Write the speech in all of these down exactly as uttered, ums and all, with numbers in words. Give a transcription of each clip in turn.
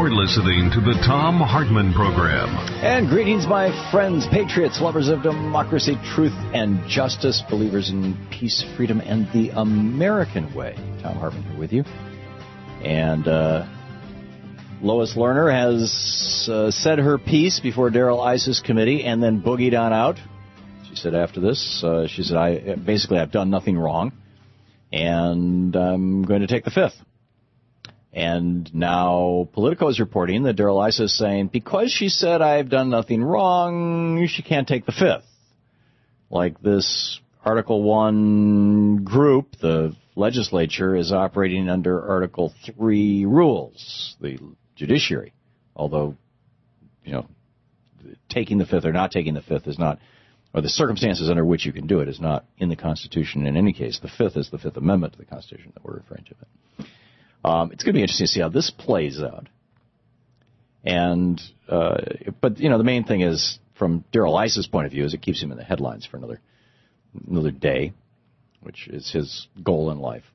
You're listening to the Thom Hartmann Program. And greetings, my friends, patriots, lovers of democracy, truth, and justice, believers in peace, freedom, and the American way. Thom Hartmann here with you. And uh, Lois Lerner has uh, said her piece before Darrell Iss's committee and then boogied on out. She said after this, uh, she said, I basically, I've done nothing wrong, and I'm going to take the fifth. And now Politico is reporting that Darrell Issa is saying, because she said I've done nothing wrong, she can't take the fifth. Like this Article one group, the legislature is operating under Article three rules, the judiciary. Although, you know, taking the fifth or not taking the fifth is not, or the circumstances under which you can do it is not in the Constitution in any case. The fifth is the Fifth Amendment to the Constitution that we're referring to. Um, it's going to be interesting to see how this plays out. And, uh, but, you know, the main thing is, from Darrell Iss's point of view, is it keeps him in the headlines for another another day, which is his goal in life.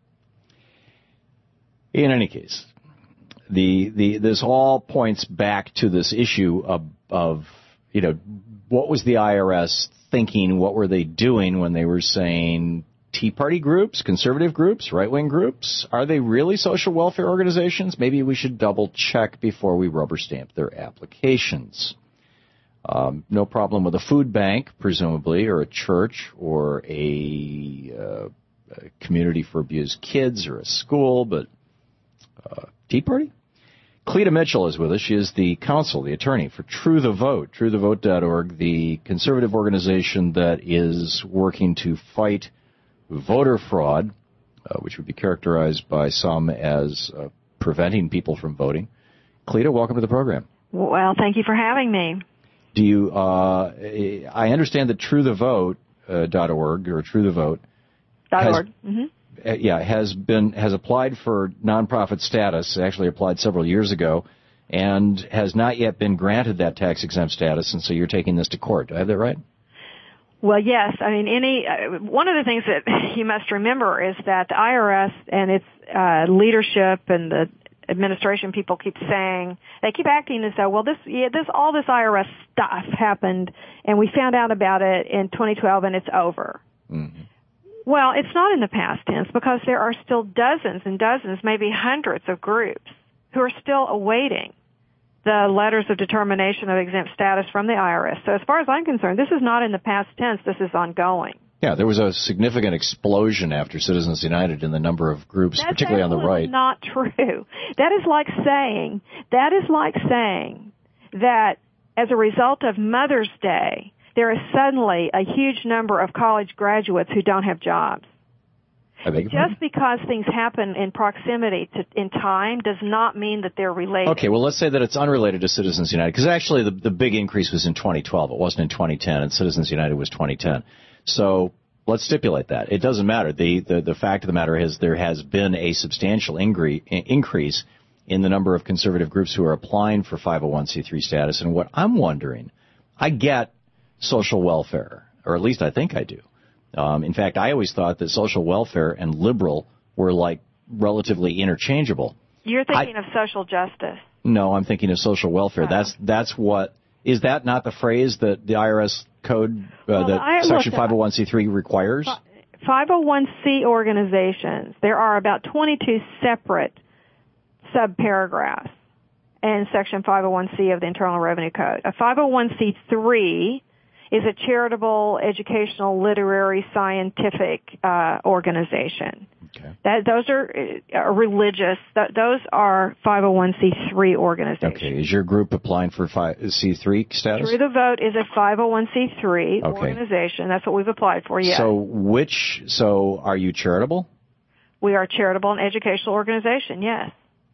In any case, the the this all points back to this issue of, of, you know, what was the I R S thinking, what were they doing when they were saying Tea Party groups, conservative groups, right-wing groups, are they really social welfare organizations? Maybe we should double-check before we rubber stamp their applications. Um, no problem with a food bank, presumably, or a church, or a, uh, a community for abused kids, or a school, but uh, Tea Party? Cleta Mitchell is with us. She is the counsel, the attorney for True the Vote, true the vote dot org, the conservative organization that is working to fight voter fraud, uh, which would be characterized by some as uh, preventing people from voting. Cleta, welcome to the program. Well, thank you for having me. Do you? Uh, I understand that True the Vote uh, dot org or True the Vote dot has, org. Mm-hmm. uh, yeah, has been has applied for nonprofit status. Actually, applied several years ago, and has not yet been granted that tax exempt status. And so you're taking this to court. Do I have that right? Well, yes. I mean, any uh, one of the things that you must remember is that the I R S and its uh, leadership and the administration people keep saying, they keep acting as though, well, this, yeah, this, all this I R S stuff happened, and we found out about it in twenty twelve, and it's over. Mm-hmm. Well, it's not in the past tense because there are still dozens and dozens, maybe hundreds of groups who are still awaiting the letters of determination of exempt status from the I R S. So as far as I'm concerned, this is not in the past tense. This is ongoing. Yeah, there was a significant explosion after Citizens United in the number of groups, That's particularly on the right. That's not true. That is like saying, that is like saying that as a result of Mother's Day, there is suddenly a huge number of college graduates who don't have jobs. Just because things happen in proximity to, in time does not mean that they're related. Okay, well, let's say that it's unrelated to Citizens United, because actually the, the big increase was in twenty twelve. It wasn't in twenty ten, and Citizens United was twenty ten. So let's stipulate that. It doesn't matter. The, the, the fact of the matter is there has been a substantial ingre- increase in the number of conservative groups who are applying for five oh one c three status. And what I'm wondering, I get social welfare, or at least I think I do. Um, in fact, I always thought that social welfare and liberal were like relatively interchangeable. You're thinking I, of social justice. No, I'm thinking of social welfare. Oh. That's that's what is that not the phrase that the I R S code uh, well, that I, Section listen, five oh one c three requires? five oh one c organizations. There are about twenty-two separate subparagraphs in Section five oh one c of the Internal Revenue Code. A five oh one c three is a charitable, educational, literary, scientific uh, organization. Okay. That, those are uh, religious. Th- those are five oh one c three organizations. Okay. Is your group applying for C three status? True the Vote is a five oh one c three okay. organization. That's what we've applied for, yes. So which, so are you charitable? We are a charitable and educational organization, yes.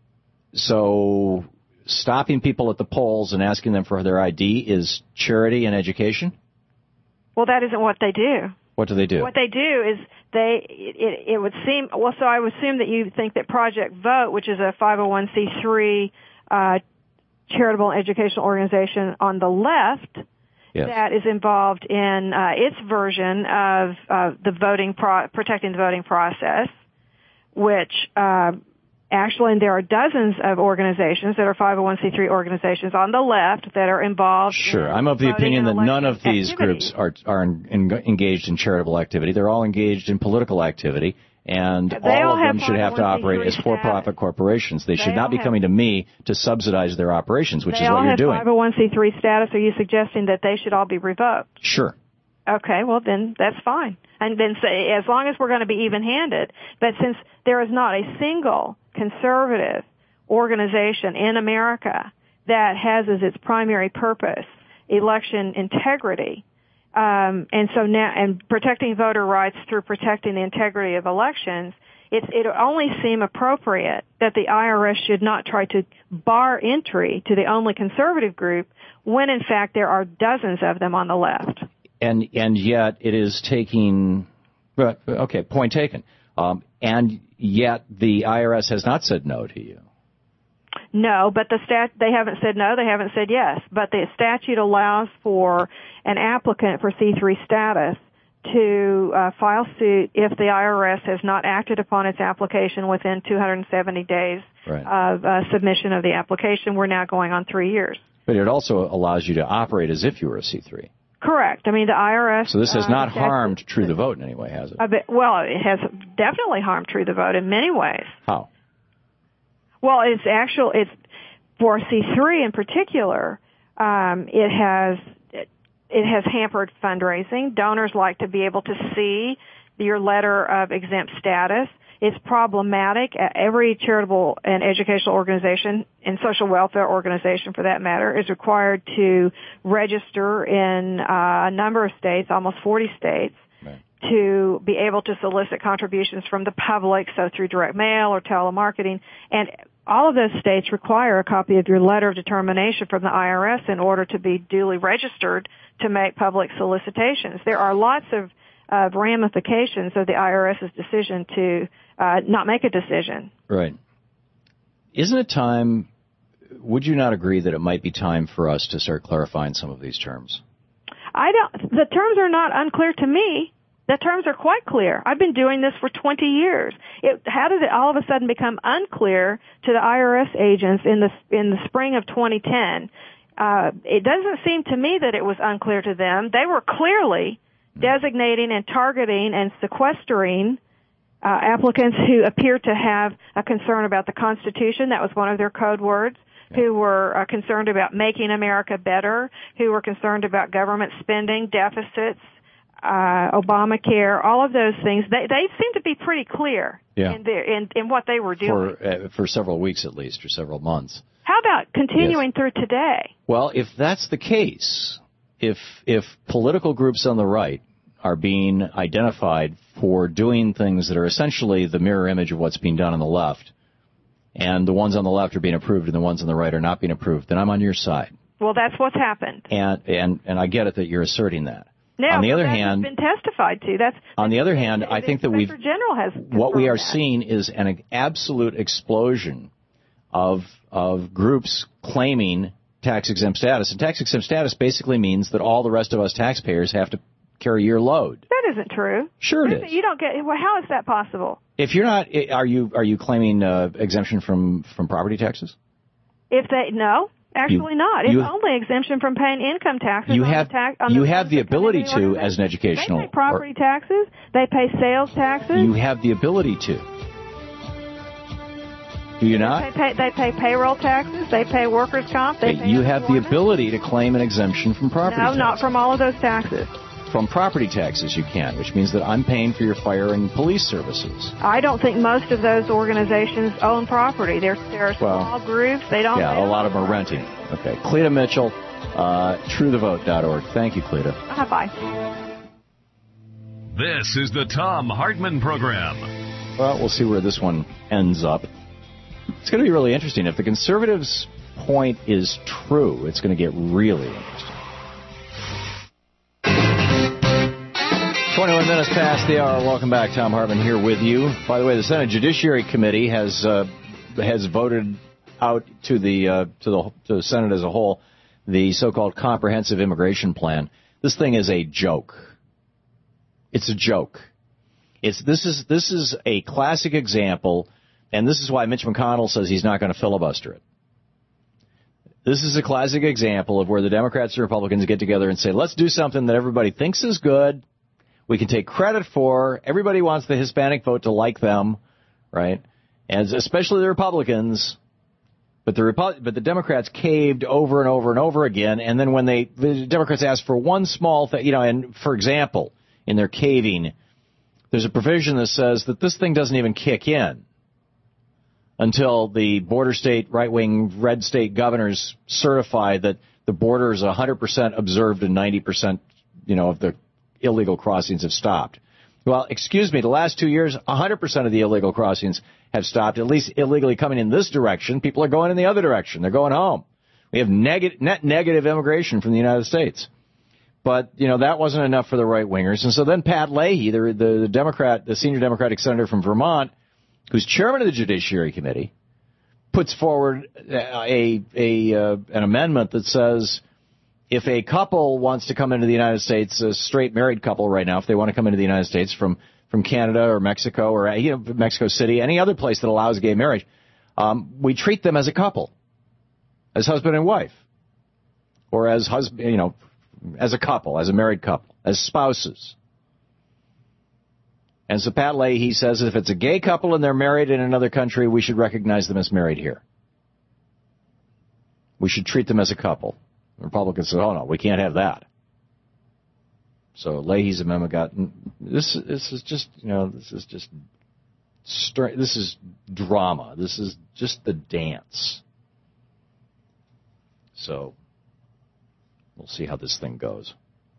So stopping people at the polls and asking them for their I D is charity and education? Well, that isn't what they do. What do they do? What they do is they, it, it would seem, well, so I would assume that you think that Project Vote, which is a five oh one c three uh, charitable and educational organization on the left, yes. that is involved in uh, its version of uh, the voting, pro- protecting the voting process, which uh, Actually, and there are dozens of organizations that are five oh one c three organizations on the left that are involved. Sure. in I'm of the opinion that none of these activities. groups are are in, in, engaged in charitable activity. They're all engaged in political activity, and They all all of them have should have to operate as for-profit corporations. They, They should not be all coming have- to me to subsidize their operations, which They is what all you're have doing. five oh one c three status. Are you suggesting that they should all be revoked? Sure. Okay, well then that's fine. And then say, as long as we're going to be even-handed, but since there is not a single conservative organization in America that has as its primary purpose election integrity, um, and so now and protecting voter rights through protecting the integrity of elections, it it only seem appropriate that the I R S should not try to bar entry to the only conservative group when in fact there are dozens of them on the left. And and yet it is taking, okay, point taken. Um, and yet the I R S has not said no to you. No, but the stat they haven't said no, they haven't said yes. But the statute allows for an applicant for C three status to uh, file suit if the I R S has not acted upon its application within two hundred seventy days right. of uh, submission of the application. We're now going on three years. But it also allows you to operate as if you were a C three. Correct. I mean, the I R S... So this has uh, not harmed True the Vote in any way, has it? A bit, well, it has definitely harmed True the Vote in many ways. How? Well, it's actual. It's for C three in particular. Um, it has it, it has hampered fundraising. Donors like to be able to see your letter of exempt status. It's problematic. Every charitable and educational organization and social welfare organization, for that matter, is required to register in uh, a number of states, almost forty states. Right. To be able to solicit contributions from the public, so through direct mail or telemarketing. And all of those states require a copy of your letter of determination from the I R S in order to be duly registered to make public solicitations. There are lots of, of ramifications of the IRS's decision to uh, not make a decision. Right. Isn't it time, would you not agree that it might be time for us to start clarifying some of these terms? I don't, the terms are not unclear to me. The terms are quite clear. I've been doing this for twenty years. It, how did it all of a sudden become unclear to the I R S agents in the in the spring of twenty ten? Uh, it doesn't seem to me that it was unclear to them. They were clearly designating and targeting and sequestering uh, applicants who appeared to have a concern about the Constitution. That was one of their code words. Who were uh, concerned about making America better, who were concerned about government spending, deficits, uh, Obamacare, all of those things. They they seem to be pretty clear yeah. in, their, in in what they were doing. For, uh, for several weeks at least, or several months. How about continuing yes. through today? Well, if that's the case, if if political groups on the right are being identified for doing things that are essentially the mirror image of what's being done on the left, and the ones on the left are being approved and the ones on the right are not being approved, then I'm on your side. Well, that's what's happened. And and, and I get it that you're asserting that. Now, on the other that hand, has been testified to. That's on the other hand, the, I the think that we've General has what we are that. seeing is an absolute explosion of of groups claiming tax exempt status, and tax exempt status basically means that all the rest of us taxpayers have to carry your load. That isn't true. Sure it is. You don't get. Well, how is that possible? If you're not, are you are you claiming uh, exemption from, from property taxes? If they no, actually you, not. It's you, only exemption from paying income taxes. You on have the tax, on you the have the ability to as an educational. They pay property or, taxes. They pay sales taxes. You have the ability to. Do you not? They pay, they pay payroll taxes. They pay workers' comp. They pay you have the ability to claim an exemption from property no, taxes. No, not from all of those taxes. From property taxes you can, which means that I'm paying for your fire and police services. I don't think most of those organizations own property. They're, they're small well, groups. They don't. Yeah, they a don't lot of them are renting. Okay. Cleta Mitchell, uh, true the vote dot org. Thank you, Cleta. Uh, bye. This is the Thom Hartmann Program. Well, we'll see where this one ends up. It's going to be really interesting. If the conservatives' point is true, it's going to get really interesting. twenty-one minutes past the hour. Welcome back. Thom Hartmann here with you. By the way, the Senate Judiciary Committee has uh, has voted out to the uh, to the to the Senate as a whole the so-called comprehensive immigration plan. This thing is a joke. It's a joke. It's this is this is a classic example And this is why Mitch McConnell says he's not going to filibuster it. This is a classic example of where the Democrats and Republicans get together and say, let's do something that everybody thinks is good, we can take credit for. Everybody wants the Hispanic vote to like them, right? And especially the Republicans. But the Repu- but the Democrats caved over and over and over again. And then when they the Democrats asked for one small thing, you know, and for example, in their caving, there's a provision that says that this thing doesn't even kick in until the border state, right-wing, red state governors certify that the border is one hundred percent observed and ninety percent, you know, of the illegal crossings have stopped. Well, excuse me, the last two years, one hundred percent of the illegal crossings have stopped, at least illegally coming in this direction. People are going in the other direction. They're going home. We have neg- net negative immigration from the United States. But, you know, that wasn't enough for the right-wingers. And so then Pat Leahy, the, the, the Democrat, the senior Democratic senator from Vermont, who's chairman of the Judiciary Committee, puts forward a, a uh, an amendment that says if a couple wants to come into the United States, a straight married couple right now, if they want to come into the United States from, from Canada or Mexico or you know, Mexico City, any other place that allows gay marriage, um, we treat them as a couple, as husband and wife, or as husband, you know, as a couple, as a married couple, as spouses. And so Pat Leahy says if it's a gay couple and they're married in another country, we should recognize them as married here. We should treat them as a couple. The Republicans said, oh, no, we can't have that. So Leahy's amendment got this. This is just, you know, this is just this is drama. This is just the dance. So we'll see how this thing goes.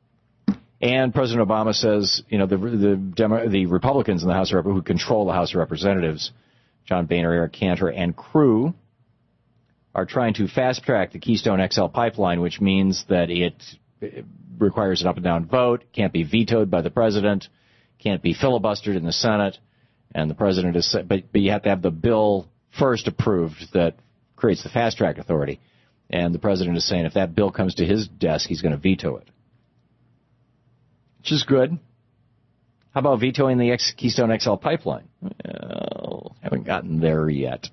And President Obama says, you know, the the, Demo, the Republicans in the House of Representatives who control the House of Representatives, John Boehner, Eric Cantor, and crew, are trying to fast-track the Keystone X L pipeline, which means that it, it requires an up-and-down vote, can't be vetoed by the president, can't be filibustered in the Senate, and the president is, but, but you have to have the bill first approved that creates the fast-track authority. And the president is saying if that bill comes to his desk, he's going to veto it. Which is good. How about vetoing the X- Keystone X L pipeline? Well, haven't gotten there yet.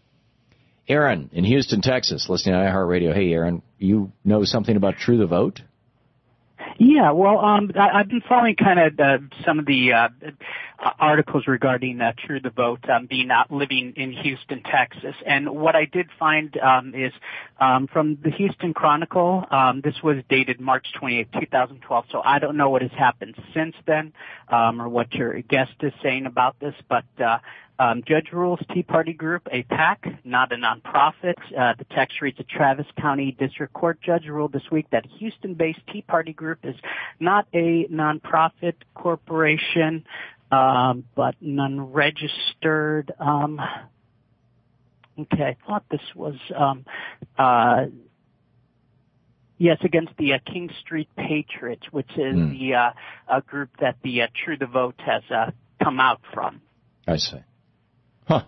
Aaron in Houston, Texas, listening to iHeartRadio. Hey, Aaron, you know something about True the Vote? Yeah, well, um, I, I've been following kind of uh, some of the uh, articles regarding uh, True the Vote, um, being not living in Houston, Texas. And what I did find um, is um, from the Houston Chronicle, um, this was dated March twenty-eighth, twenty twelve, so I don't know what has happened since then um, or what your guest is saying about this, but uh, Um, Judge Rule's Tea Party Group, a PAC, not a nonprofit. Uh, the text reads, a Travis County District Court judge ruled this week that Houston-based Tea Party Group is not a nonprofit corporation, um, but non-registered. Um, okay, I thought this was, um, uh, yes, against the uh, King Street Patriots, which is mm. the uh, a group that the uh, True the Vote has uh, come out from. I see. Huh.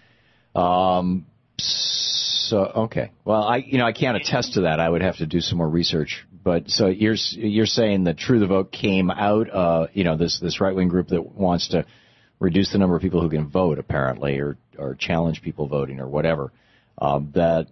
Um, so, okay. Well, I, you know, I can't attest to that. I would have to do some more research. But so you're, you're saying that True the Vote came out, uh, you know, this, this right-wing group that wants to reduce the number of people who can vote, apparently, or, or challenge people voting or whatever, um, that,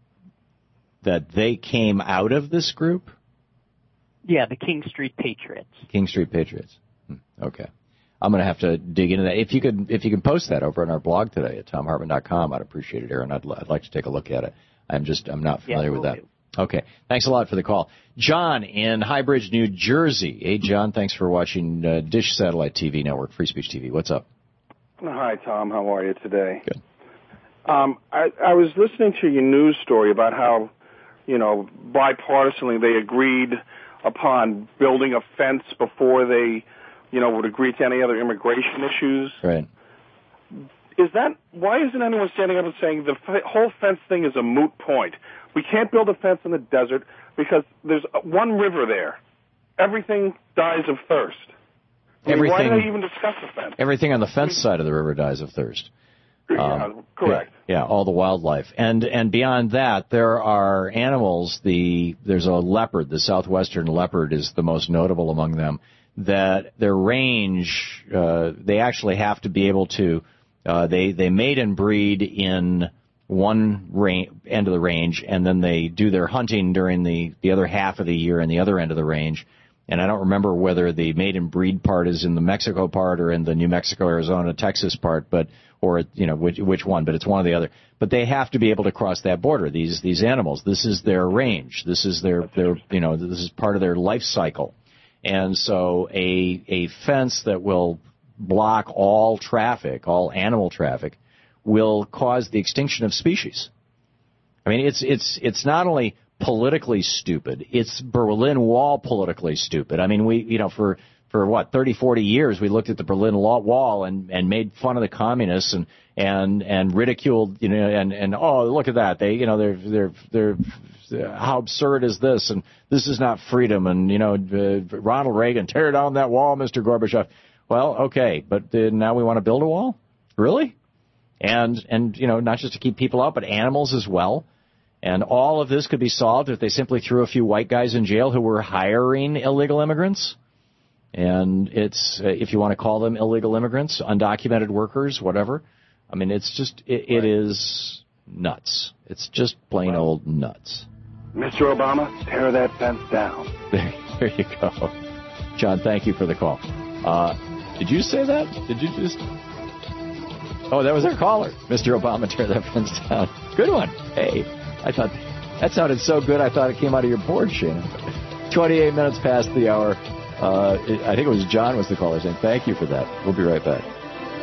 that they came out of this group? Yeah, the King Street Patriots. King Street Patriots. Hmm. Okay. I'm going to have to dig into that. If you could, if you can post that over on our blog today at tom hartman dot com, I'd appreciate it, Aaron. I'd, I'd like to take a look at it. I'm just, I'm not familiar yeah, with that. Do. Okay. Thanks a lot for the call. John in High Bridge, New Jersey. Hey, John, thanks for watching uh, Dish Satellite T V Network, Free Speech T V. What's up? Hi, Tom. How are you today? Good. Um, I, I was listening to your news story about how, you know, bipartisanly they agreed upon building a fence before they, you know, would agree to any other immigration issues. Right. Is that, why isn't anyone standing up and saying the f- whole fence thing is a moot point? We can't build a fence in the desert because there's one river there. Everything dies of thirst. I mean, why do they even discuss the fence? Everything on the fence side of the river dies of thirst. Yeah, um, correct. Yeah, yeah, all the wildlife. And and beyond that, there are animals. The There's a leopard. The southwestern leopard is the most notable among them. That their range, uh, they actually have to be able to Uh, they they mate and breed in one ra- end of the range, and then they do their hunting during the, the other half of the year in the other end of the range. And I don't remember whether the mate and breed part is in the Mexico part or in the New Mexico, Arizona, Texas part, but or you know which which one, but it's one or the other. But they have to be able to cross that border. These these animals. This is their range. This is their their you know this is part of their life cycle. And so a a fence that will block all traffic, all animal traffic, will cause the extinction of species. I mean, it's it's it's not only politically stupid, it's Berlin Wall politically stupid. I mean, we you know for for what thirty, forty years we looked at the Berlin Wall and and made fun of the communists and and and ridiculed you know and and oh look at that they you know they're they're they're how absurd is this, and this is not freedom, and you know uh, Ronald Reagan, tear down that wall, Mister Gorbachev. Well, okay, but uh, now we want to build a wall? Really? And, and you know, not just to keep people out, but animals as well. And all of this could be solved if they simply threw a few white guys in jail who were hiring illegal immigrants. And it's, uh, if you want to call them illegal immigrants, undocumented workers, whatever. I mean, it's just, it, it is nuts. It's just plain well, old nuts. Mister Obama, tear that fence down. There, there you go. John, thank you for the call. Uh, did you say that? Did you just... Oh, that was our caller. Mister Obama, tear that fence down. Good one. Hey, I thought that sounded so good, I thought it came out of your board, Shannon. twenty-eight minutes past the hour. Uh, I think it was John was the caller saying thank you for that. We'll be right back.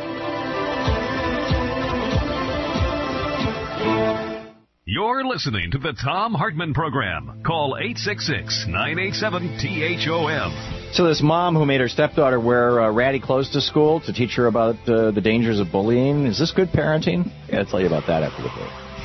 You're listening to the Thom Hartmann Program. Call eight six six, nine eight seven, T H O M. So this mom who made her stepdaughter wear uh, ratty clothes to school to teach her about uh, the dangers of bullying, is this good parenting? Yeah, I'll tell you about that after the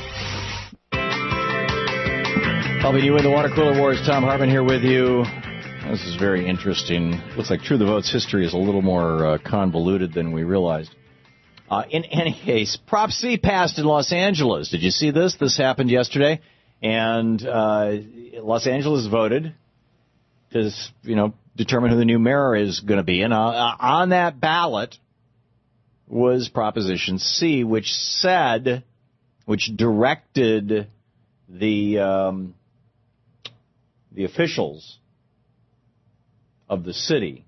break. Helping you in the water cooler wars, Thom Hartmann here with you. This is very interesting. Looks like True the Vote's history is a little more uh, convoluted than we realized. Uh, in any case, Prop C passed in Los Angeles. Did you see this? This happened yesterday. And uh, Los Angeles voted to, you know, determine who the new mayor is going to be. And uh, on that ballot was Proposition C, which said, which directed the um, the officials of the city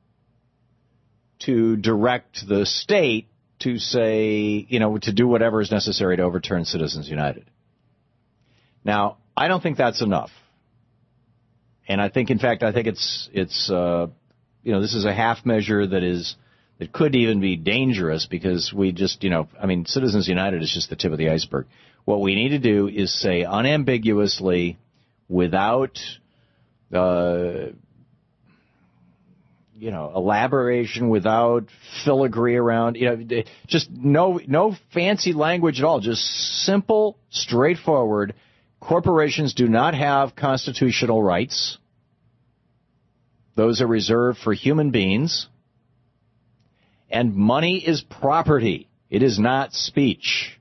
to direct the state to say, you know, to do whatever is necessary to overturn Citizens United. Now, I don't think that's enough. And I think, in fact, I think it's, it's uh, you know, this is a half measure that is, that could even be dangerous because we just, you know, I mean, Citizens United is just the tip of the iceberg. What we need to do is say unambiguously, without, uh, you know, elaboration, without filigree around, you know, just no, no fancy language at all, just simple, straightforward. Corporations do not have constitutional rights. Those are reserved for human beings. And money is property. It is not speech.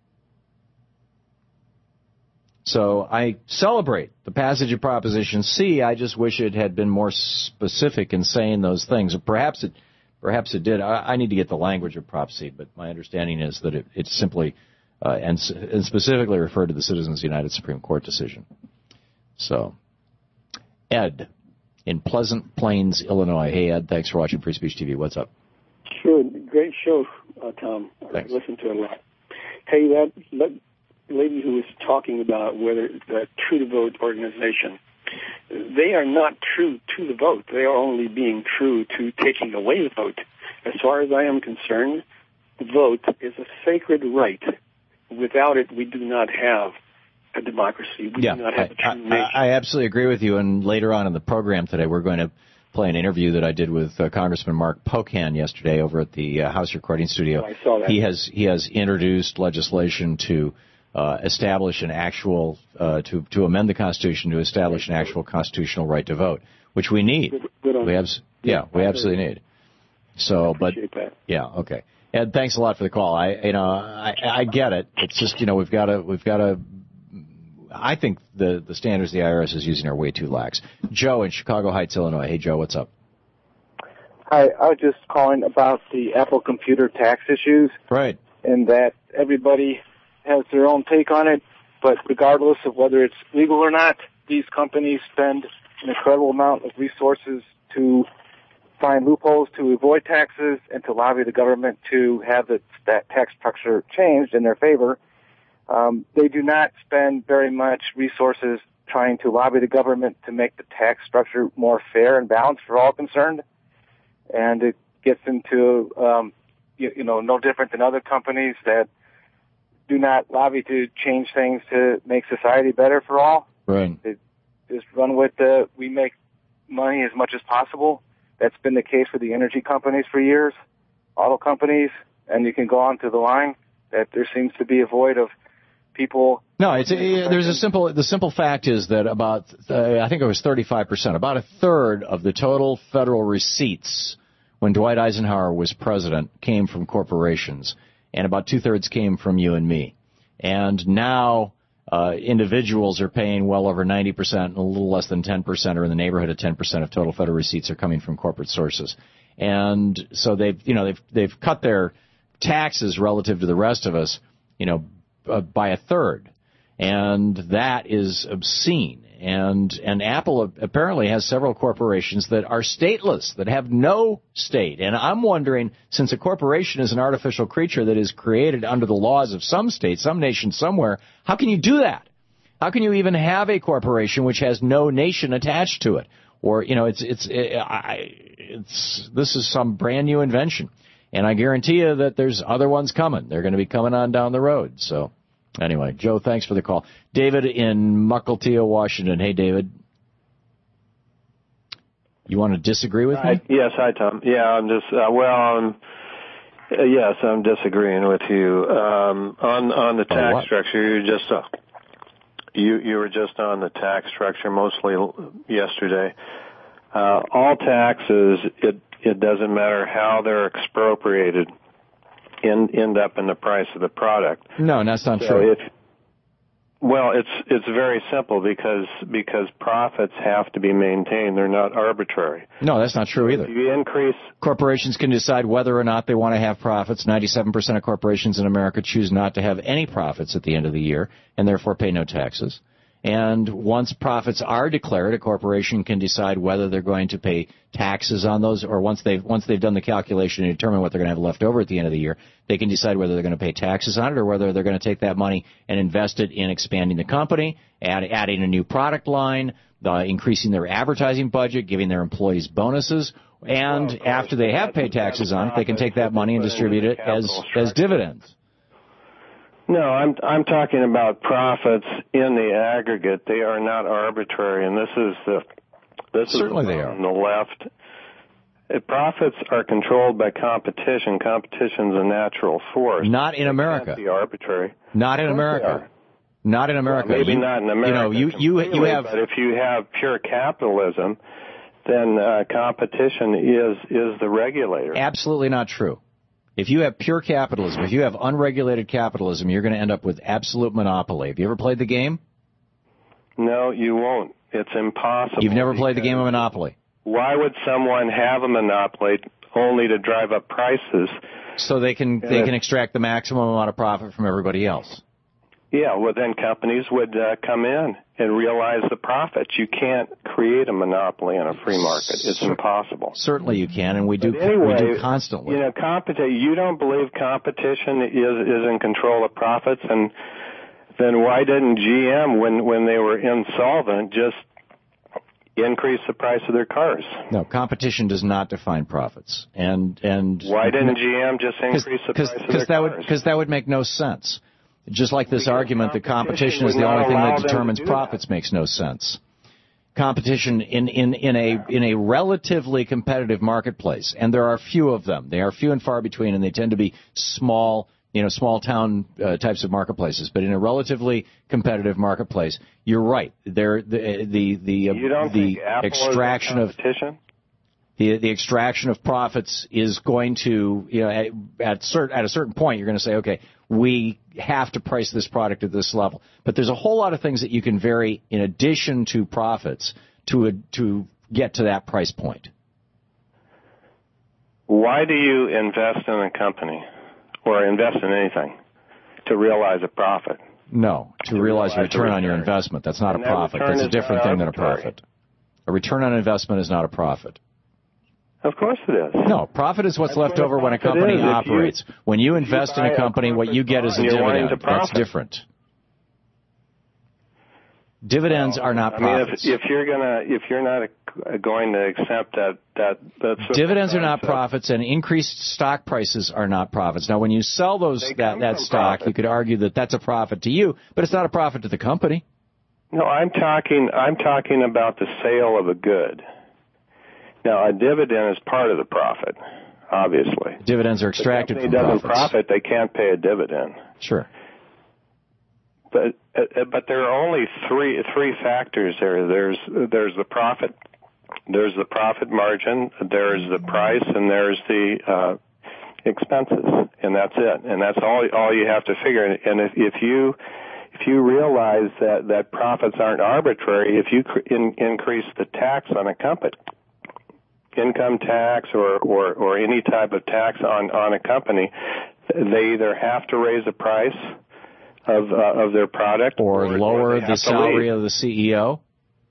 So I celebrate the passage of Proposition C. I just wish it had been more specific in saying those things. Perhaps it, perhaps it did. I, I need to get the language of Prop C, but my understanding is that it, it simply uh, and, and specifically referred to the Citizens United Supreme Court decision. So, Ed in Pleasant Plains, Illinois. Hey, Ed, thanks for watching Free Speech T V. What's up? Sure, great show, uh, Tom. Thanks. I listen to it a lot. Hey, that. that lady who was talking about whether the True the Vote organization, they are not true to the vote. They are only being true to taking away the vote. As far as I am concerned, the vote is a sacred right. Without it, we do not have a democracy. We yeah, do not have I, a true I, nation. I absolutely agree with you. And later on in the program today, we're going to play an interview that I did with uh, Congressman Mark Pocan yesterday over at the uh, House Recording Studio. Oh, I saw that. He has he has introduced legislation to Uh, establish an actual, uh, to, to amend the Constitution to establish an actual constitutional right to vote, which we need. Good, good on we abs- yeah, we absolutely need. So, but, that. yeah, okay. Ed, thanks a lot for the call. I, you know, I, I get it. It's just, you know, we've got to, we've got to, I think the, the standards the I R S is using are way too lax. Joe in Chicago Heights, Illinois. Hey, Joe, what's up? Hi, I was just calling about the Apple computer tax issues. Right. And that everybody has their own take on it, but regardless of whether it's legal or not, these companies spend an incredible amount of resources to find loopholes to avoid taxes and to lobby the government to have the, that tax structure changed in their favor. Um, they do not spend very much resources trying to lobby the government to make the tax structure more fair and balanced for all concerned. And it gets into, um, you, you know, no different than other companies that do not lobby to change things to make society better for all. Right. They just run with the, we make money as much as possible. That's been the case for the energy companies for years, auto companies, and you can go on to the line that there seems to be a void of people. No, it's a, there's a simple. The simple fact is that about uh, I think it was thirty-five percent, about a third of the total federal receipts when Dwight Eisenhower was president came from corporations, and about two thirds came from you and me. And now uh, individuals are paying well over ninety percent, and a little less than ten percent, or in the neighborhood of ten percent of total federal receipts are coming from corporate sources. And so they've, you know, they've they've cut their taxes relative to the rest of us, you know, uh, by a third, and that is obscene. And and Apple apparently has several corporations that are stateless, that have no state. And I'm wondering, since a corporation is an artificial creature that is created under the laws of some state, some nation somewhere, how can you do that? How can you even have a corporation which has no nation attached to it? Or, you know, it's it's it, I, it's this is some brand new invention. And I guarantee you that there's other ones coming. They're going to be coming on down the road. So anyway, Joe, thanks for the call. David in Mukilteo, Washington. Hey, David. You want to disagree with me? Uh, yes, hi, Tom. Yeah, I'm just, uh, well, I'm, uh, yes, I'm disagreeing with you. Um, on, on the tax oh, structure, you just, uh, you, you were just on the tax structure mostly yesterday. Uh, all taxes, it, it doesn't matter how they're expropriated, end, end up in the price of the product. No, that's not so true. If, well, it's it's very simple because because profits have to be maintained. They're not arbitrary. No, that's not true either. If you increase, corporations can decide whether or not they want to have profits. ninety-seven percent of corporations in America choose not to have any profits at the end of the year and therefore pay no taxes. And once profits are declared, a corporation can decide whether they're going to pay taxes on those, or once they've once they've done the calculation and determine what they're going to have left over at the end of the year, they can decide whether they're going to pay taxes on it or whether they're going to take that money and invest it in expanding the company, add, adding a new product line, uh, increasing their advertising budget, giving their employees bonuses, and well, after they have paid taxes on it, they can take that money and distribute it as as dividends. No, I'm I'm talking about profits in the aggregate. They are not arbitrary, and this is the this certainly is the, they are on the left. If profits are controlled by competition. Competition's a natural force. Not in America. They can't be arbitrary. Not in America. Not in America. Well, maybe you, not in America. You know, you you you have. But if you have pure capitalism, then uh, competition is is the regulator. Absolutely not true. If you have pure capitalism, if you have unregulated capitalism, you're going to end up with absolute monopoly. Have you ever played the game? No, you won't. It's impossible. You've never played the game of Monopoly? Why would someone have a monopoly only to drive up prices? So they can they can extract the maximum amount of profit from everybody else. Yeah, well, then companies would uh, come in and realize the profits. You can't create a monopoly in a free market. It's impossible. Certainly you can, and we do, anyway, we do constantly. You know, competi- you don't believe competition is, is in control of profits, and then why didn't G M, when, when they were insolvent, just increase the price of their cars? No, competition does not define profits. And and why didn't G M just increase the price of their that cars? Because that would make no sense. Just like this because argument that competition is the only thing that determines profits that. makes no sense. Competition in, in, in a in a relatively competitive marketplace, and there are few of them. They are few and far between, and they tend to be small, you know, small town uh, types of marketplaces. But in a relatively competitive marketplace, you're right. There the the the, uh, you don't the think Apple extraction is competition? of the the extraction of profits is going to, you know, at at, cert, at a certain point, you're going to say, okay, we have to price this product at this level. But there's a whole lot of things that you can vary in addition to profits to a, to get to that price point. why do you invest in a company or invest in anything? To realize a profit. No, to, to realize, realize a return, return on your investment. That's not and a profit. That That's a different thing than a profit. A return on investment is not a profit. Of course it is. No, profit is what's That's left what over when a company is. operates. You, when you invest you in a company, a what you get is a dividend. That's different. Dividends well, are not profits. I mean, if, if you're gonna, if you're not going to accept that, that that's dividends are not profits, and increased stock prices are not profits. Now, when you sell those that that stock, profit. you could argue that that's a profit to you, but it's not a profit to the company. No, I'm talking. I'm talking about the sale of a good. Now, a dividend is part of the profit, obviously. Dividends are extracted from profits. If the company doesn't profit, they can't pay a dividend. Sure. But uh, but there are only three three factors there. There's there's the profit, there's the profit margin, there's the price, and there's the uh, expenses, and that's it. And that's all all you have to figure. And if, if you if you realize that, that profits aren't arbitrary, if you cr- in, increase the tax on a company, income tax or, or, or any type of tax on, on a company, they either have to raise the price of uh, of their product, or, or lower or the salary of the C E O,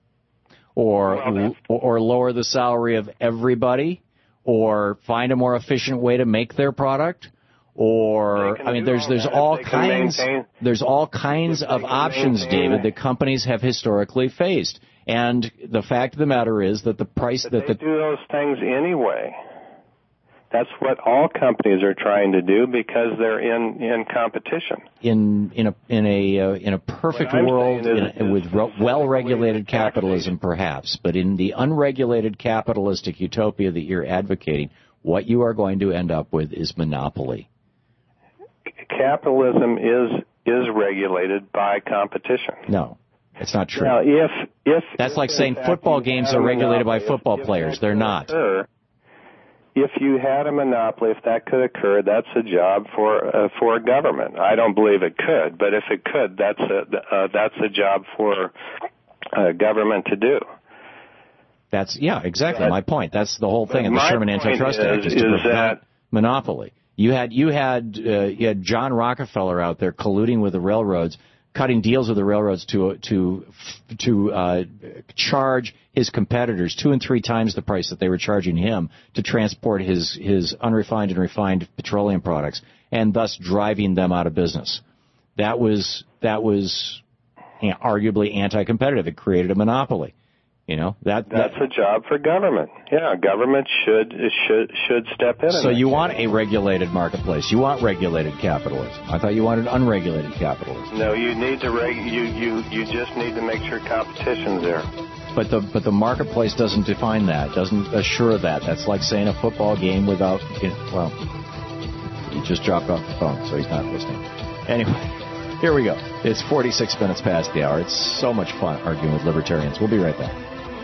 or well, or lower the salary of everybody, or find a more efficient way to make their product, or I mean, there's there's all kinds there's all kinds of options, David, that companies have historically faced, and the fact of the matter is that the price that they the do those things anyway. That's what all companies are trying to do because they're in, in competition. In in a in a uh, in a perfect world, is, in, is, with re- well-regulated capitalism, perhaps, but in the unregulated capitalistic utopia that you're advocating, what you are going to end up with is monopoly. Capitalism is is regulated by competition. No, it's not true. Now, if if that's if like saying football games are regulated by football if, players. If They're not. Occur, If you had a monopoly, if that could occur, that's a job for uh, for a government. I don't believe it could, but if it could, that's a uh, that's a job for uh, government to do. That's yeah, exactly but, my point. That's the whole thing in the Sherman Antitrust is, Act is, is to prevent that, monopoly. You had you had uh, you had John Rockefeller out there colluding with the railroads, cutting deals with the railroads to to to uh, charge his competitors two and three times the price that they were charging him to transport his his unrefined and refined petroleum products, and thus driving them out of business. That was that was you know, arguably anti-competitive. It created a monopoly. You know that, that that's a job for government. Yeah, government should should should step in. So you want a regulated marketplace. You want regulated capitalism. I thought you wanted unregulated capitalism. No, you need to reg. You you you just need to make sure competition's there. But the but the marketplace doesn't define that. Doesn't assure that. That's like saying a football game without. You know, well, he just dropped off the phone, so he's not listening. Anyway, here we go. It's forty-six minutes past the hour. It's so much fun arguing with libertarians. We'll be right back.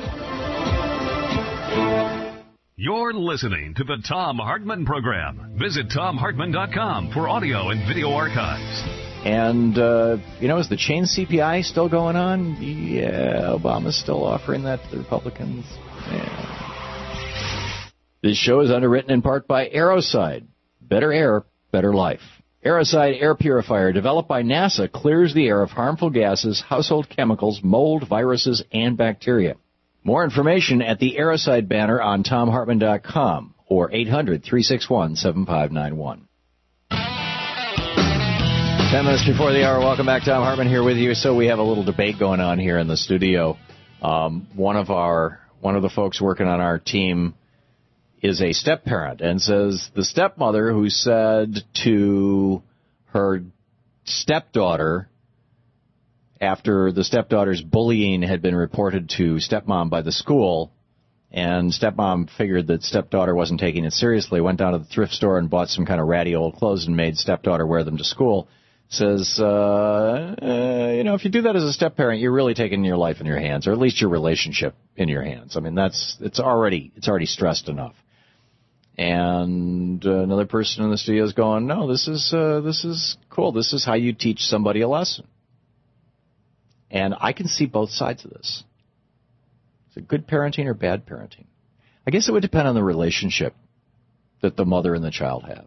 You're listening to the Thom Hartmann Program. Visit Thom Hartmann dot com for audio and video archives. And, uh, you know, is the chain C P I still going on? Yeah, Obama's still offering that to the Republicans. Yeah. This show is underwritten in part by Aeroside. Better air, better life. Aeroside air purifier developed by NASA clears the air of harmful gases, household chemicals, mold, viruses, and bacteria. More information at the Aeroside banner on Thom Hartmann dot com or eight hundred, three six one, seven five nine one. Ten minutes before the hour. Welcome back. Thom Hartmann here with you. So we have a little debate going on here in the studio. Um, one of our one of the folks working on our team is a step-parent and says the stepmother who said to her stepdaughter, after the stepdaughter's bullying had been reported to stepmom by the school, and stepmom figured that stepdaughter wasn't taking it seriously, went down to the thrift store and bought some kind of ratty old clothes and made stepdaughter wear them to school, says, uh, uh, you know, if you do that as a step-parent, you're really taking your life in your hands, or at least your relationship in your hands. I mean, that's it's already it's already stressed enough. And uh, another person in the studio is going, no, this is uh, this is cool. This is how you teach somebody a lesson. And I can see both sides of this. Is it good parenting or bad parenting? I guess it would depend on the relationship. that the mother and the child have.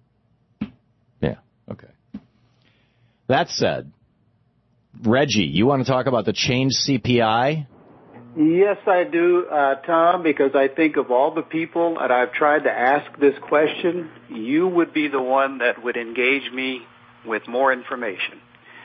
Yeah, okay. That said, Reggie, you want to talk about the changed C P I? Yes, I do, uh, Tom, because I think of all the people that I've tried to ask this question, you would be the one that would engage me with more information.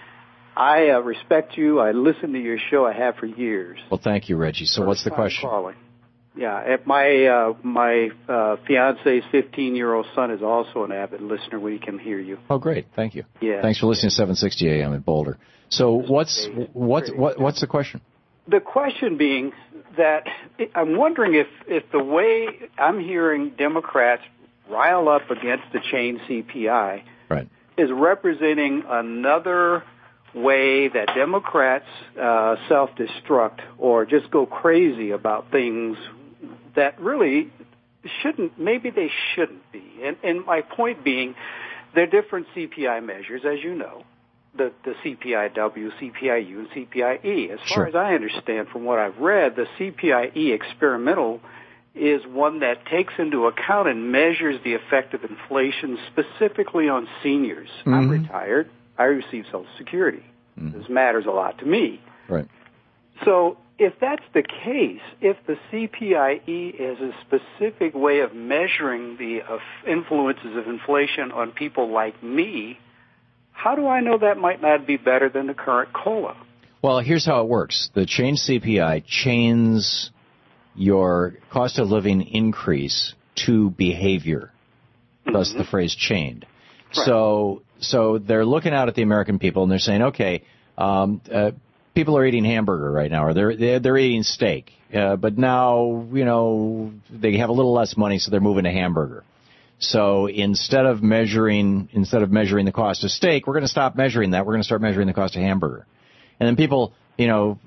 I uh, respect you. I listen to your show. I have for years. Well, thank you, Reggie. So what's the question? Calling. Yeah, my uh, my uh, fiance's fifteen-year-old son is also an avid listener. We can hear you. Oh, great. Thank you. Yeah. Thanks for listening to seven sixty A M in Boulder. So what's what what what's the question? The question being that I'm wondering if, if the way I'm hearing Democrats rile up against the chain C P I right. is representing another way that Democrats uh, self-destruct or just go crazy about things that really shouldn't, maybe they shouldn't be. And, and my point being, there are different C P I measures, as you know. The, the C P I W, C P I U, and C P I E. As far sure. as I understand from what I've read, the C P I E experimental is one that takes into account and measures the effect of inflation specifically on seniors. Mm-hmm. I'm retired. I receive Social Security. Mm-hmm. This matters a lot to me. Right. So if that's the case, if the C P I E is a specific way of measuring the uh, influences of inflation on people like me, how do I know that might not be better than the current COLA? Well, here's how it works. The change C P I chains your cost of living increase to behavior, mm-hmm. thus the phrase chained. Right. So so they're looking out at the American people and they're saying, okay, um, uh, people are eating hamburger right now, or they're they're, they're eating steak, uh, but now, you know, they have a little less money, so they're moving to hamburger. So instead of measuring instead of measuring the cost of steak, we're going to stop measuring that. We're going to start measuring the cost of hamburger. And then people, you know,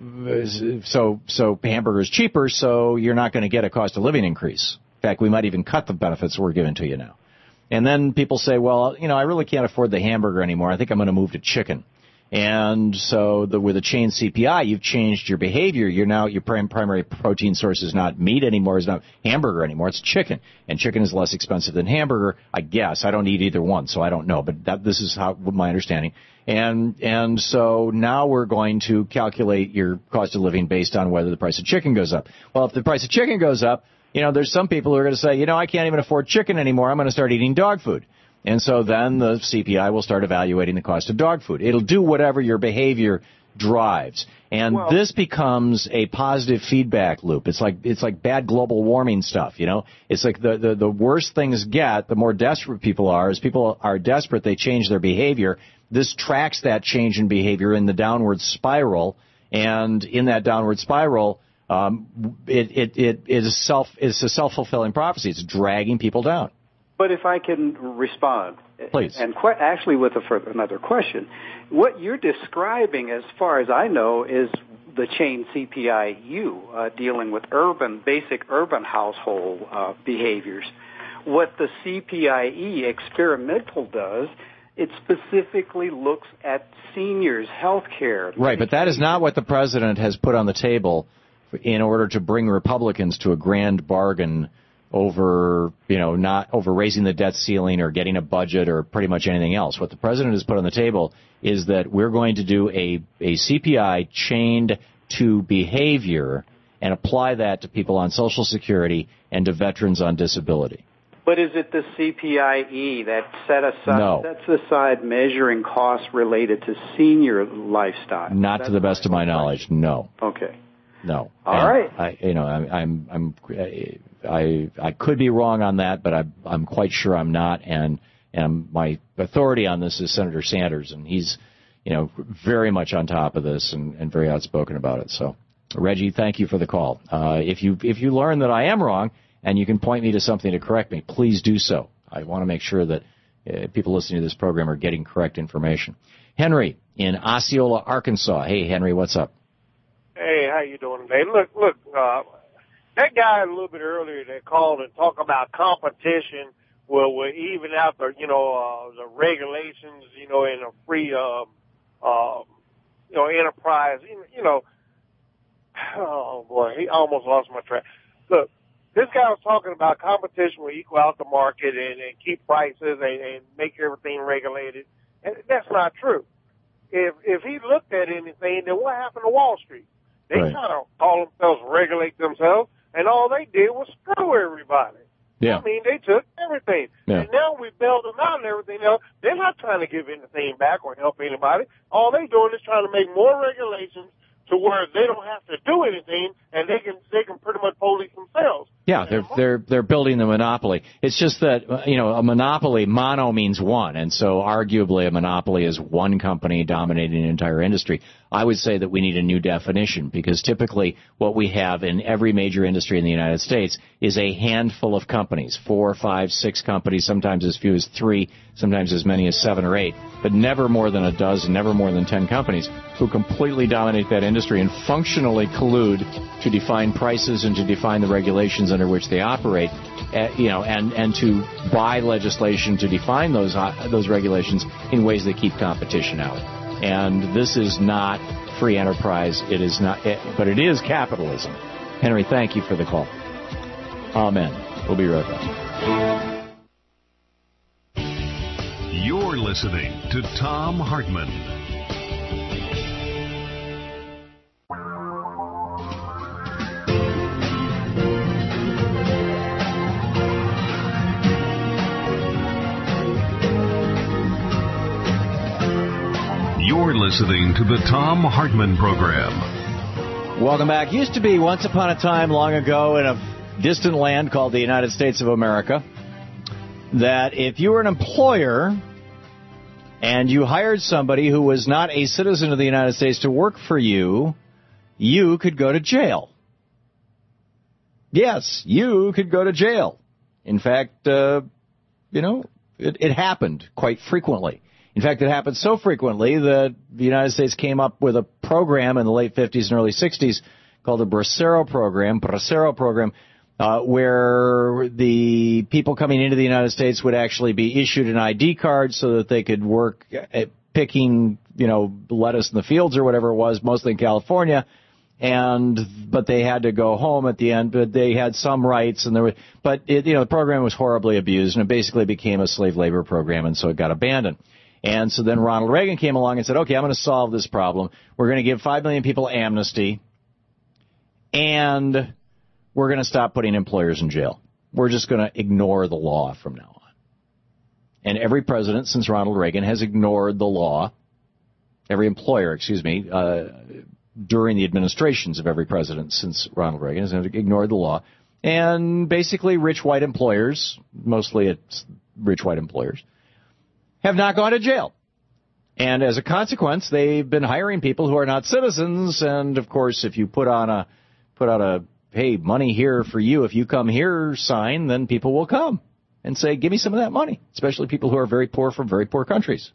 so so hamburger is cheaper, so you're not going to get a cost of living increase. In fact, we might even cut the benefits we're giving to you now. And then people say, well, you know, I really can't afford the hamburger anymore. I think I'm going to move to chicken. And so the, with a chain C P I, you've changed your behavior. You're now, your prim, primary protein source is not meat anymore, is not hamburger anymore, it's chicken. And chicken is less expensive than hamburger, I guess. I don't eat either one, so I don't know. But that, this is how, my understanding. And, and so now we're going to calculate your cost of living based on whether the price of chicken goes up. Well, if the price of chicken goes up, you know, there's some people who are going to say, you know, I can't even afford chicken anymore. I'm going to start eating dog food. And so then the C P I will start evaluating the cost of dog food. It'll do whatever your behavior drives. And well, this becomes a positive feedback loop. It's like it's like bad global warming stuff, you know? It's like the, the, the worse things get, the more desperate people are. As people are desperate, they change their behavior. This tracks that change in behavior in the downward spiral. And in that downward spiral, um, it, it, it is self, it's a self-fulfilling prophecy. It's dragging people down. But if I can respond, please, and qu- actually with a further, another question, what you're describing, as far as I know, is the chain C P I U, uh, dealing with urban, basic urban household uh, behaviors. What the C P I E experimental does, it specifically looks at seniors' health care. Right, but that is not what the president has put on the table in order to bring Republicans to a grand bargain over, you know, not over raising the debt ceiling or getting a budget or pretty much anything else. What the president has put on the table is that we're going to do a, a C P I chained to behavior and apply that to people on Social Security and to veterans on disability. But is it the C P I E that set aside, no. sets aside measuring costs related to senior lifestyle? Not That's to the best of my knowledge, no. Okay. No. All and right. I, you know, I'm, I'm, I'm, I, I could be wrong on that, but I, I'm quite sure I'm not. And, and my authority on this is Senator Sanders, and he's, you know, very much on top of this and, and very outspoken about it. So, Reggie, thank you for the call. Uh, if you, if you learn that I am wrong and you can point me to something to correct me, please do so. I want to make sure that uh, people listening to this program are getting correct information. Henry in Osceola, Arkansas. Hey, Henry, what's up? Hey, how you doing today? Look, look, uh, that guy a little bit earlier that called and talked about competition will, will even out the, you know, uh, the regulations, you know, in a free, uh, uh, you know, enterprise, you know, oh boy, he almost lost my track. Look, This guy was talking about competition will equal out the market and, and keep prices and, and make everything regulated. And that's not true. If if he looked at anything, then what happened to Wall Street? They right. kind of call themselves, regulate themselves, and all they did was screw everybody. Yeah. I mean, they took everything. Yeah. And now we bailed them out and everything else. They're not trying to give anything back or help anybody. All they're doing is trying to make more regulations to where they don't have to do anything, and they can they can pretty much police themselves. Yeah, they're they're they're building the monopoly. It's just that, you know, a monopoly, mono means one, and so arguably a monopoly is one company dominating an entire industry. I would say that we need a new definition, because typically what we have in every major industry in the United States is a handful of companies, four, five, six companies, sometimes as few as three, sometimes as many as seven or eight, but never more than a dozen, never more than ten companies who completely dominate that industry and functionally collude to define prices and to define the regulations under which they operate, uh, you know, and, and to buy legislation to define those uh, those regulations in ways that keep competition out. And this is not free enterprise. It is not, it, but it is capitalism. Henry, thank you for the call. Amen. We'll be right back. You're listening to Thom Hartmann. You're listening to the Thom Hartmann Program. Welcome back. Used to be once upon a time long ago in a distant land called the United States of America that if you were an employer and you hired somebody who was not a citizen of the United States to work for you, you could go to jail. Yes, you could go to jail. In fact, uh, you know, it, it happened quite frequently. In fact, it happened so frequently that the United States came up with a program in the late fifties and early sixties called the Bracero program, Bracero program, uh, where the people coming into the United States would actually be issued an I D card so that they could work at picking, you know, lettuce in the fields or whatever it was, mostly in California. And, but they had to go home at the end, but they had some rights and there were, but it, you know, the program was horribly abused and it basically became a slave labor program, and so it got abandoned. And so then Ronald Reagan came along and said, okay, I'm going to solve this problem. We're going to give five million people amnesty, and we're going to stop putting employers in jail. We're just going to ignore the law from now on. And every president since Ronald Reagan has ignored the law, every employer, excuse me, uh, during the administrations of every president since Ronald Reagan has ignored the law. And basically rich white employers, mostly it's rich white employers, have not gone to jail. And as a consequence, they've been hiring people who are not citizens. And, of course, if you put on a, put out a, hey, money here for you, if you come here sign, then people will come and say, give me some of that money, especially people who are very poor from very poor countries.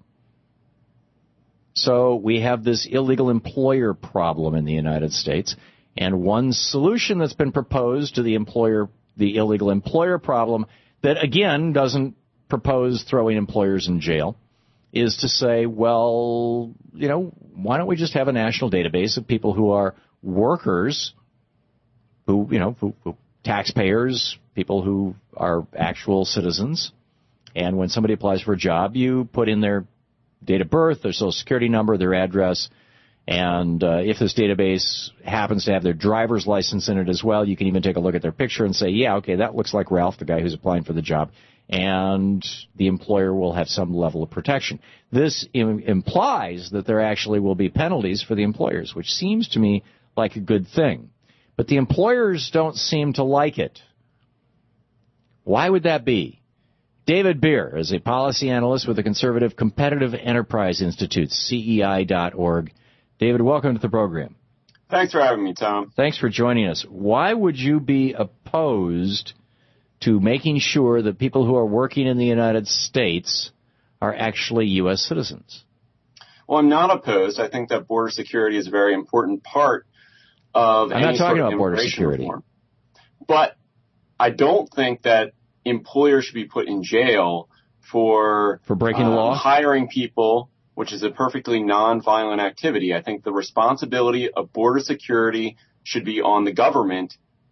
So we have this illegal employer problem in the United States. And one solution that's been proposed to the employer, the illegal employer problem, that, again, doesn't propose throwing employers in jail, is to say, well, you know, why don't we just have a national database of people who are workers, who, you know, who, who, taxpayers, people who are actual citizens, and when somebody applies for a job, you put in their date of birth, their social security number, their address, and uh, if this database happens to have their driver's license in it as well, you can even take a look at their picture and say, yeah, okay, that looks like Ralph, the guy who's applying for the job. And the employer will have some level of protection. This im- implies that there actually will be penalties for the employers, which seems to me like a good thing. But the employers don't seem to like it. Why would that be? David Beer is a policy analyst with the Conservative Competitive Enterprise Institute, C E I dot org. David, welcome to the program. Thanks for having me, Tom. Thanks for joining us. Why would you be opposed to making sure that people who are working in the United States are actually U S citizens? Well, I'm not opposed. I think that border security is a very important part of I'm any not talking sort of about border security. Reform. But I don't think that employers should be put in jail for for breaking um, the law, hiring people, which is a perfectly nonviolent activity. I think the responsibility of border security should be on the government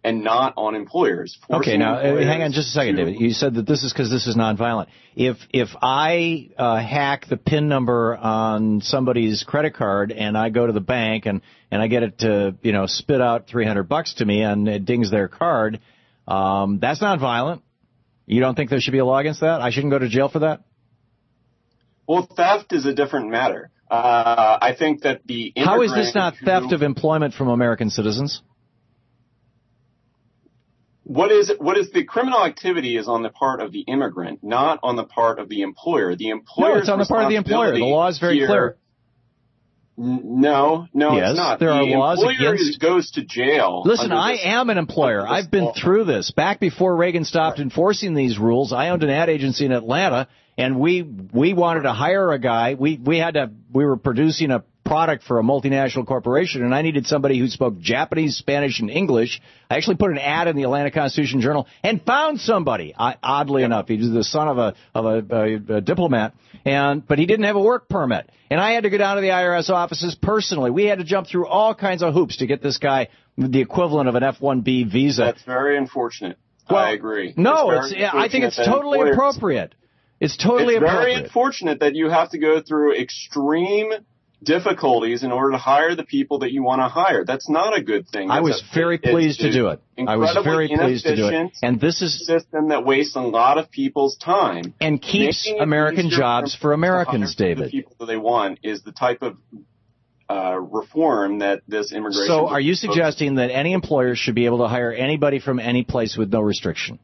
and not on employers. Okay, now employers hang on just a second, to, David. You said that this is because this is nonviolent. If if I uh, hack the PIN number on somebody's credit card and I go to the bank and, and I get it to you know spit out three hundred bucks to me and it dings their card, um, that's nonviolent. You don't think there should be a law against that? I shouldn't go to jail for that? Well, theft is a different matter. Uh, I think that the How is this not who, theft of employment from American citizens? What is what is the criminal activity is on the part of the immigrant, not on the part of the employer. The employer. No, it's on the part of the employer. The law is very here, clear. No, no, yes, it's not. There the are laws employer against. goes to jail. Listen, I this, am an employer. I've been law. through this. Back before Reagan stopped right. enforcing these rules, I owned an ad agency in Atlanta, and we we wanted to hire a guy. We we had to. We were producing a product for a multinational corporation, and I needed somebody who spoke Japanese, Spanish, and English. I actually put an ad in the Atlanta Constitution Journal and found somebody. I, oddly yeah. enough, he was the son of a of a, a, a diplomat, and but he didn't have a work permit, and I had to go down to the I R S offices personally. We had to jump through all kinds of hoops to get this guy the equivalent of an F one B visa. That's very unfortunate. Well, I agree. No, it's, it's I think it's totally employers, appropriate. It's totally it's appropriate. It's very unfortunate that you have to go through extreme difficulties in order to hire the people that you want to hire. That's not a good thing. That's I was a, very pleased to do it. I was very pleased to do it. And this is a system that wastes a lot of people's time and keeps American jobs for Americans, David. The people that they want is the type of uh, reform that this immigration. So, are you suggesting that any employer should be able to hire anybody from any place with no restriction?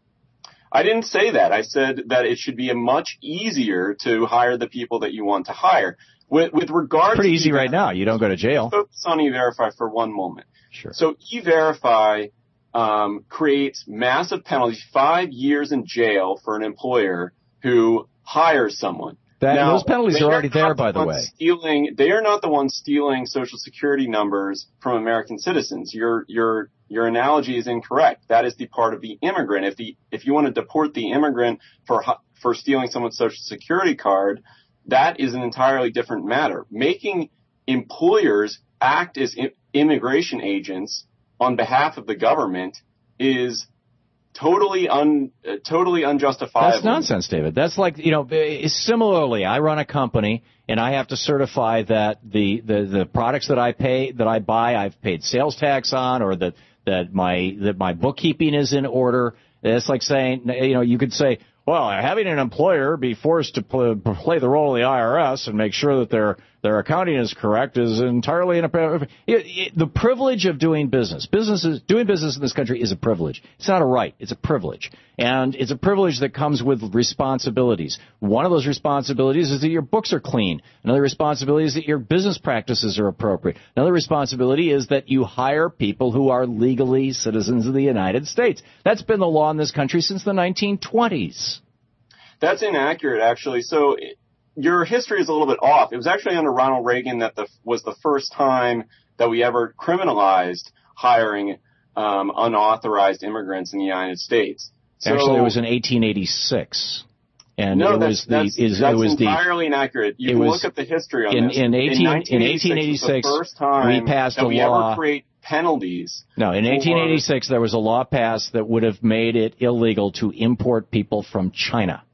I didn't say that. I said that it should be a much easier to hire the people that you want to hire. With, with regard it's pretty to easy E-Verify, right now. You don't go to jail. Focus on E-Verify for one moment. Sure. So E-Verify um, creates massive penalties, five years in jail for an employer who hires someone. That, now, those penalties are already there, by the way. Stealing, they are not the ones stealing Social Security numbers from American citizens. Your your your analogy is incorrect. That is the part of the immigrant. If the if you want to deport the immigrant for for stealing someone's Social Security card, that is an entirely different matter. Making employers act as I- immigration agents on behalf of the government is totally un uh, totally unjustifiable. That's nonsense, David. That's like, you know, similarly, I run a company and I have to certify that the, the, the products that I pay, that I buy, I've paid sales tax on, or that, that my, that my bookkeeping is in order. It's like saying, you know, you could say, well, having an employer be forced to play, play the role of the I R S and make sure that their their accounting is correct is entirely inappropriate. It, it, the privilege of doing business, businesses doing business in this country is a privilege. It's not a right; it's a privilege, and it's a privilege that comes with responsibilities. One of those responsibilities is that your books are clean. Another responsibility is that your business practices are appropriate. Another responsibility is that you hire people who are legally citizens of the United States. That's been the law in this country since the nineteen twenties. That's inaccurate, actually. So it, your history is a little bit off. It was actually under Ronald Reagan that the, was the first time that we ever criminalized hiring um, unauthorized immigrants in the United States. So, actually, it was in eighteen eighty-six. And no, it that's, was the, that's, is, that's it was entirely the, inaccurate. You can was, look at the history on in, this. In, eighteen, in eighteen eighty-six, was the first time we passed that a we law. ever create penalties. No, in eighteen eighty-six, there was a law passed that would have made it illegal to import people from China.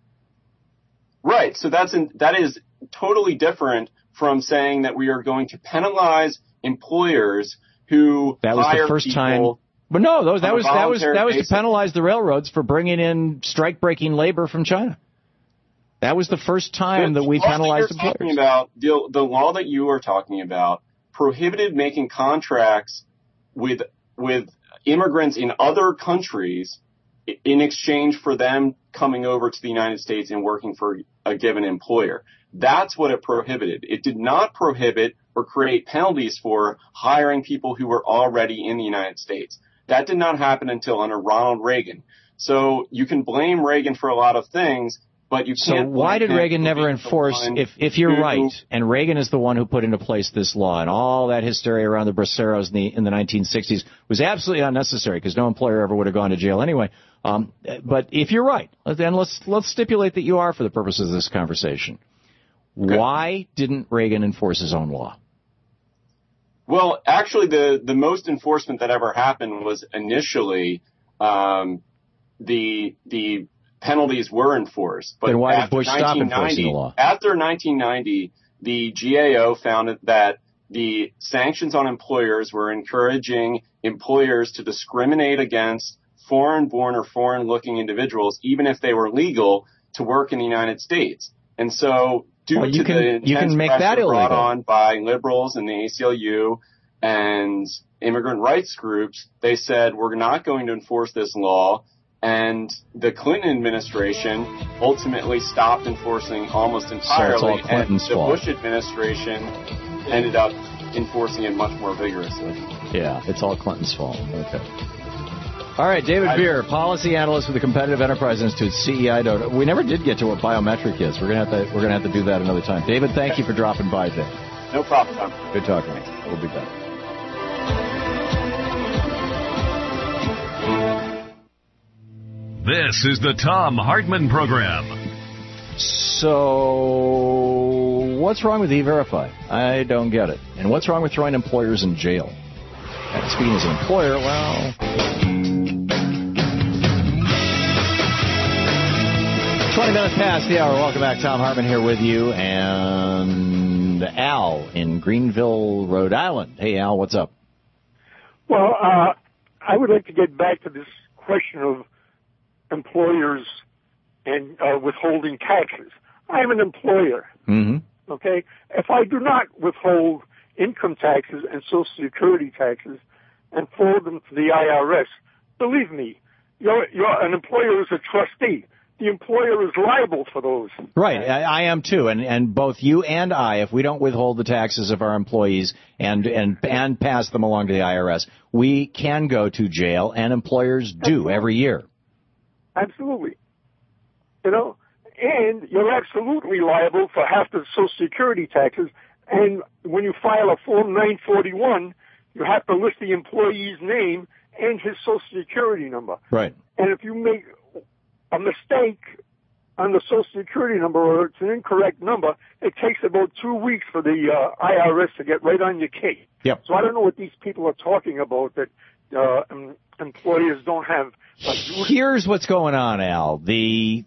Right. So that's in, that is totally different from saying that we are going to penalize employers who that was hire the first people. time. But no, those, that was that was that was basis. to penalize the railroads for bringing in strike-breaking labor from China. That was the first time the that we penalized employers. employers. Talking about the, the law that you are talking about prohibited making contracts with with immigrants in other countries in exchange for them coming over to the United States and working for a given employer. That's what it prohibited. It did not prohibit or create penalties for hiring people who were already in the United States. That did not happen until under Ronald Reagan. So you can blame Reagan for a lot of things, but you can't. So why did Reagan never enforce, if, if you're who, right, and Reagan is the one who put into place this law, and all that hysteria around the braceros in the, in the nineteen sixties was absolutely unnecessary because no employer ever would have gone to jail anyway. Um, but if you're right, then let's, let's stipulate that you are for the purposes of this conversation. Okay. Why didn't Reagan enforce his own law? Well, actually, the, the most enforcement that ever happened was initially um, the the penalties were enforced. But then why did Bush stop enforcing the law? After nineteen ninety, the G A O found that the sanctions on employers were encouraging employers to discriminate against foreign-born or foreign-looking individuals, even if they were legal, to work in the United States. And so due well, to can, the intense you can make pressure that brought illegal. on by liberals and the A C L U and immigrant rights groups, they said, we're not going to enforce this law. And the Clinton administration ultimately stopped enforcing almost entirely. So it's all Clinton's and the fault. Bush administration ended up enforcing it much more vigorously. Yeah, it's all Clinton's fault. Okay. All right, David Beer, policy analyst with the Competitive Enterprise Institute, C E I. We never did get to what biometric is. We're gonna have to we're gonna have to do that another time. David, thank you for dropping by today. No problem, Tom. Good talking to you. We'll be back. This is the Tom Hartman Program. So, what's wrong with E-Verify? I don't get it. And what's wrong with throwing employers in jail? And speaking as an employer, well... twenty minutes past the hour. Welcome back. Tom Hartman here with you. And Al in Greenville, Rhode Island. Hey, Al, what's up? Well, uh, I would like to get back to this question of employers and uh, withholding taxes. I'm an employer, mm-hmm. okay? If I do not withhold income taxes and Social Security taxes and forward them to the I R S, believe me, you're, you're, an employer is a trustee. The employer is liable for those. Right, I, I am too, and and both you and I, if we don't withhold the taxes of our employees and and and pass them along to the I R S, we can go to jail, and employers do Absolutely. every year. Absolutely. You know, and you're absolutely liable for half the Social Security taxes. And when you file a Form nine forty-one, you have to list the employee's name and his Social Security number. Right. And if you make a mistake on the Social Security number or it's an incorrect number, it takes about two weeks for the uh, I R S to get right on your case. Yep. So I don't know what these people are talking about, that uh, um, employers don't have... Here's what's going on, Al. The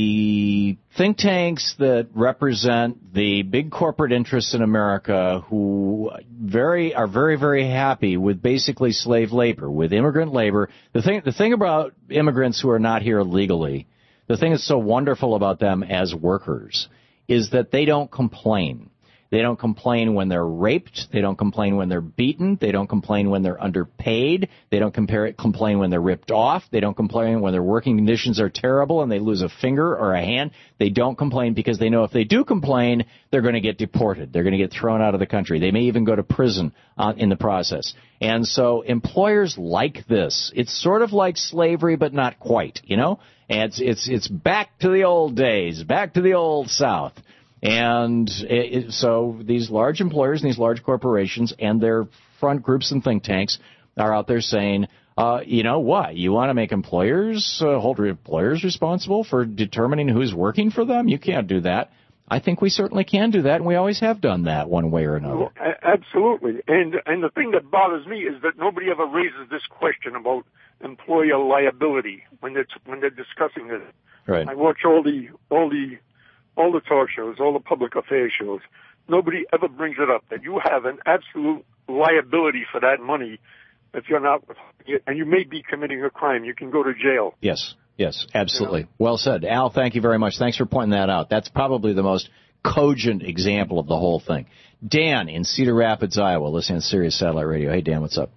the think tanks that represent the big corporate interests in America who very are very, very happy with basically slave labor, with immigrant labor. The thing the thing about immigrants who are not here legally, the thing that's so wonderful about them as workers is that they don't complain. They don't complain when they're raped. They don't complain when they're beaten. They don't complain when they're underpaid. They don't compare it, complain when they're ripped off. They don't complain when their working conditions are terrible and they lose a finger or a hand. They don't complain because they know if they do complain, they're going to get deported. They're going to get thrown out of the country. They may even go to prison uh, in the process. And so employers like this. It's sort of like slavery, but not quite, you know? And it's, it's, it's back to the old days, back to the old South. And it, so these large employers and these large corporations and their front groups and think tanks are out there saying, uh, you know what, you want to make employers, uh, hold employers responsible for determining who's working for them? You can't do that. I think we certainly can do that, and we always have done that one way or another. Absolutely. And and the thing that bothers me is that nobody ever raises this question about employer liability when they're, when they're discussing it. Right. I watch all the all the all the talk shows, all the public affairs shows. Nobody ever brings it up that you have an absolute liability for that money if you're not, and you may be committing a crime. You can go to jail. Yes, yes, absolutely. You know? Well said. Al, thank you very much. Thanks for pointing that out. That's probably the most cogent example of the whole thing. Dan in Cedar Rapids, Iowa, listening to Sirius Satellite Radio. Hey, Dan, what's up?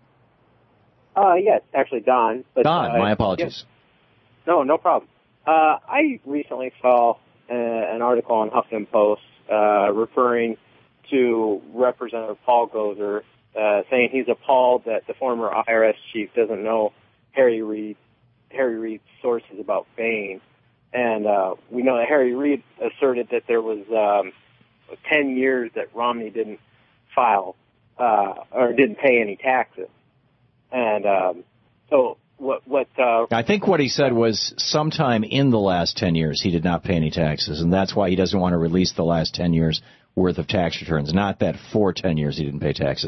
Uh, yes, actually, Don. But, Don, uh, my apologies. Yes. No, no problem. Uh, I recently saw uh, an article on Huffington Post uh, referring to Representative Paul Gosar, uh, saying he's appalled that the former I R S chief doesn't know Harry Reid, Harry Reid's sources about Bain. And uh, we know that Harry Reid asserted that there was um, ten years that Romney didn't file uh, or didn't pay any taxes. And um, so what? What? Uh, I think what he said was sometime in the last ten years he did not pay any taxes, and that's why he doesn't want to release the last ten years worth of tax returns. Not that for ten years he didn't pay taxes.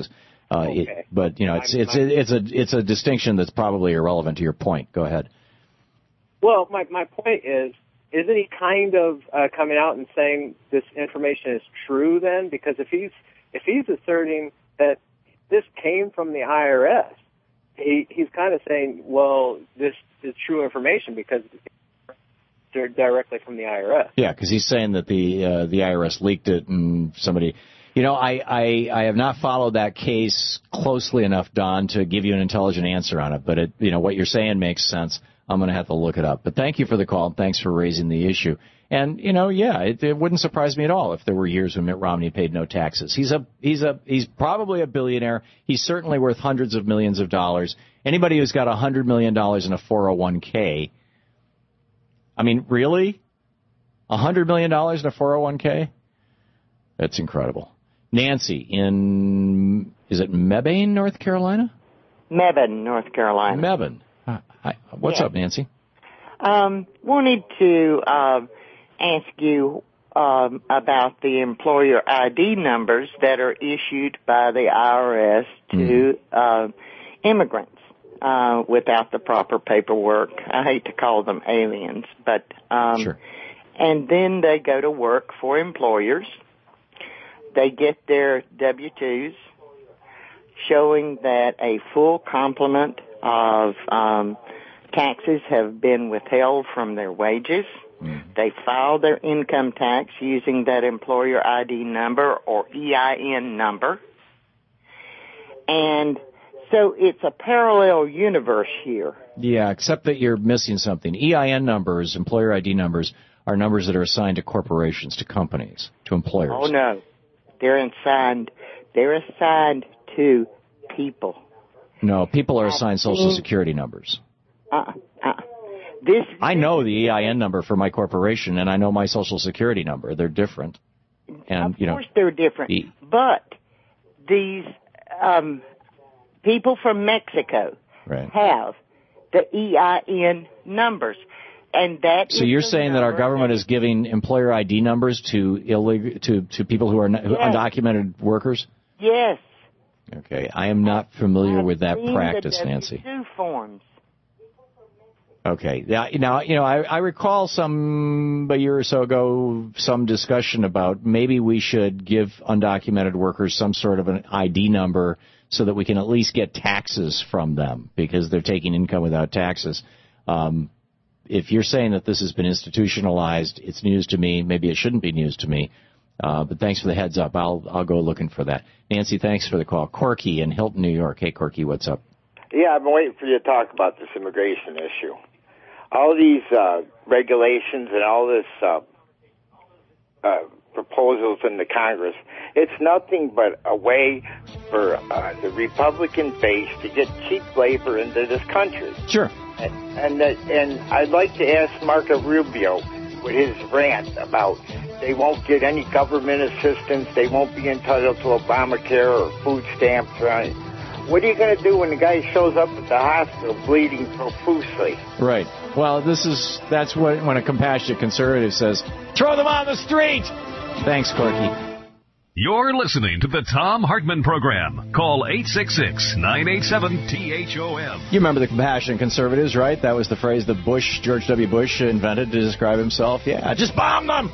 Uh, Okay. it, but you know, it's it's it's a it's a distinction that's probably irrelevant to your point. Go ahead. Well, my my point is, isn't he kind of uh, coming out and saying this information is true then? Because if he's if he's asserting that this came from the I R S, he he's kind of saying, well, this is true information because they're directly from the I R S. Yeah, because he's saying that the uh, the I R S leaked it and somebody. You know, I, I, I have not followed that case closely enough, Don, to give you an intelligent answer on it. But, it, you know, what you're saying makes sense. I'm going to have to look it up. But thank you for the call, and thanks for raising the issue. And, you know, yeah, it, it wouldn't surprise me at all if there were years when Mitt Romney paid no taxes. He's a he's a he's probably a billionaire. He's certainly worth hundreds of millions of dollars. Anybody who's got one hundred million dollars in a four oh one k, I mean, really? one hundred million dollars in a four oh one k? That's incredible. Nancy in, is it Mebane, North Carolina? Mebane, North Carolina. Mebane. Hi. What's yeah. up, Nancy? Um, wanted to uh, ask you um, about the employer I D numbers that are issued by the I R S to mm. uh, immigrants uh, without the proper paperwork. I hate to call them aliens, but um, sure. And then they go to work for employers. They get their W two's showing that a full complement of um, taxes have been withheld from their wages. Mm. They file their income tax using that employer I D number or E I N number. And so it's a parallel universe here. Yeah, except that you're missing something. E I N numbers, employer I D numbers, are numbers that are assigned to corporations, to companies, to employers. Oh, no. They're assigned, they're assigned to people. No, people are assigned Social Security numbers. Uh, uh, this. I know the E I N number for my corporation, and I know my Social Security number. They're different. And, of you know, course they're different. The, but these um, people from Mexico right. have the E I N numbers. And that so you're saying that our government is giving employer I D numbers to illegal to, to people who are not, yes. undocumented workers? Yes. Okay, I am not familiar I've with that seen practice, the Nancy. W two forms. Okay, now, now you know I, I recall some a year or so ago some discussion about maybe we should give undocumented workers some sort of an I D number so that we can at least get taxes from them because they're taking income without taxes. Um, If you're saying that this has been institutionalized, it's news to me. Maybe it shouldn't be news to me. Uh, but thanks for the heads up. I'll I'll go looking for that. Nancy, thanks for the call. Corky in Hilton, New York. Hey, Corky, what's up? Yeah, I've been waiting for you to talk about this immigration issue. All these uh, regulations and all this uh, uh, proposals in the Congress, it's nothing but a way for uh, the Republican base to get cheap labor into this country. Sure. And and, uh, and I'd like to ask Marco Rubio with his rant about they won't get any government assistance, they won't be entitled to Obamacare or food stamps or anything. What are you going to do when the guy shows up at the hospital bleeding profusely? Right. Well, this is that's what when a compassionate conservative says, throw them on the street. Thanks, Corky. You're listening to the Thom Hartmann Program. Call eight six six, nine eight seven, T H O M. You remember the compassionate conservatives, right? That was the phrase that Bush, George W. Bush invented to describe himself. Yeah, just bomb them.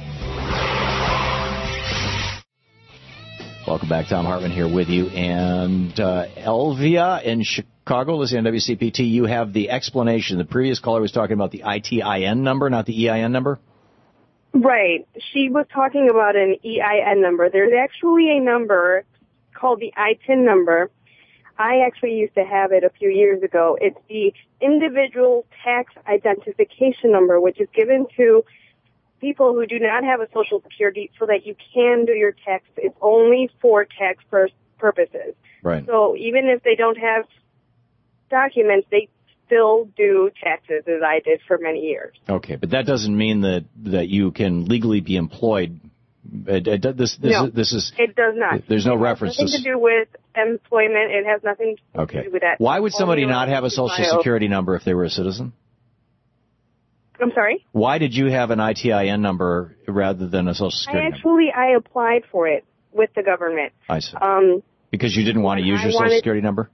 Welcome back. Thom Hartmann here with you. And uh, Elvia in Chicago, listening to W C P T, you have the explanation. The previous caller was talking about the I T I N number, not the E I N number. Right. She was talking about an E I N number. There's actually a number called the I T I N number. I actually used to have it a few years ago. It's the Individual Tax Identification Number, which is given to people who do not have a Social Security so that you can do your tax. It's only for tax pur- purposes. Right. So even if they don't have documents, they still do taxes, as I did for many years. Okay, but that doesn't mean that, that you can legally be employed. It, it, this, this, no, this is, it does not. There's no it reference has nothing to do with employment. It has nothing to okay. do with that. Why would somebody Only not have a Social file. Security number if they were a citizen? I'm sorry? Why did you have an I T I N number rather than a Social Security I actually, number? I applied for it with the government. I see. Um, Because you didn't want to use I your Social wanted- Security number?